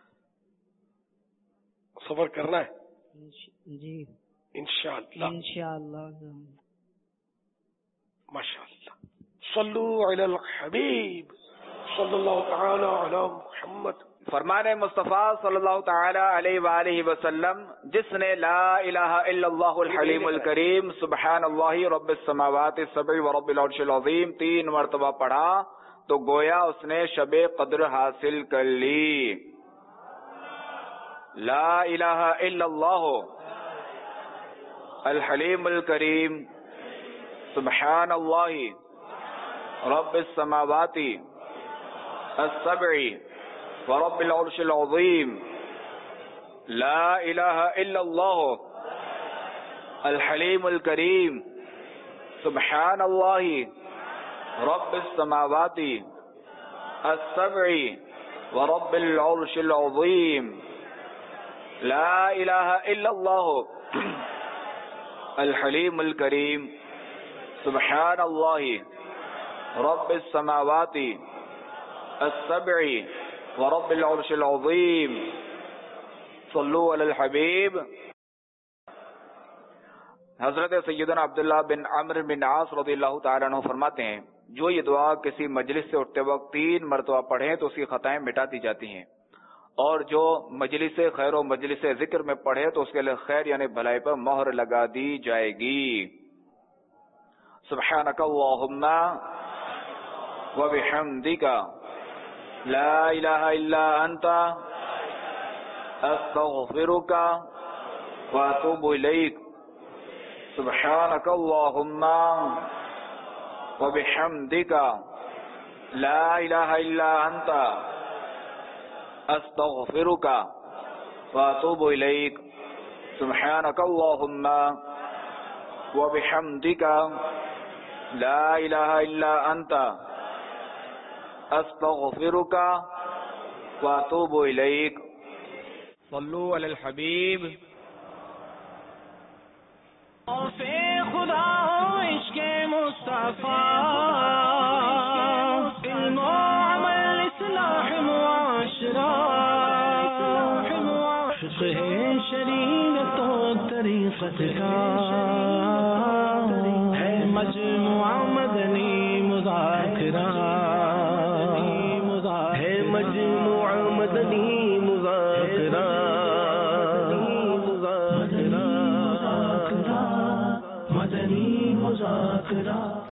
सफर करना है जी, इंशाअल्लाह इंशाअल्लाह। माशाअल्लाह। सल्लु अलल हबीब सल्लल्लाहु तआला अला मुहम्मद। फरमाने मुस्तफ़ा सल्लल्लाहु तआला अलैहि वालिहि वसल्लम, जिसने ला इलाहा इल्लल्लाहुल हलीमुल करीम सुब्हानल्लाहि रब्बिस समावाति सब'i व रब्बिल अर्शिल अज़ीम तीन मर्तबा पढ़ा तो गोया उसने शबे कद्र हासिल कर ली। ला इलाहा इल्लल्लाहु अल हलीमुल करीम सुब्हानल्लाहि रब्बिस समावाति as-sab'i wa rabbil arshil azim la ilaha illa Allah al-halim al-karim subhanallahi rabbis samawati as-sab'i wa rabbil arshil azim la ilaha illa Allah al-halim al-karim subhanallahi rabbis samawati as-sab'i wa rabbil arshil azim सल्लु अलल हबीब। हजरत सैयदना अब्दुल्लाह बिन अम्र बिन आस रज़ियल्लाहु तआला अन्हु फरमाते हैं, जो ये दुआ किसी मजलिस से उठते वक्त तीन मरतबा पढ़े तो उसकी खताएं मिटा दी जाती हैं, और जो मजलिस खैर व मजलिस जिक्र में पढ़े तो उसके लिए खैर यानी भलाई पर मोहर लगा दी जाएगी। सुब्हानक अल्लाहुम्मा व बिहम्दिका ला इलाहा इल्ला अंता अस्तगफिरुका وأتوب إليك سبحانك اللهم وبحمدك لا إله إلا أنت أستغفرك وأتوب إليك سبحانك اللهم وبحمدك لا إله إلا أنت أستغفرك وأتوب إليك صلوا على الحبيب خدا عشق مصطفیٰ علم و عمل اصلاح معاشرہ فقہ شریعت و طریقت کا ہے مجموعہ مدنی مذاکرہ ہے مجموعہ مدنی مذاکرہ مدنی مذاکرہ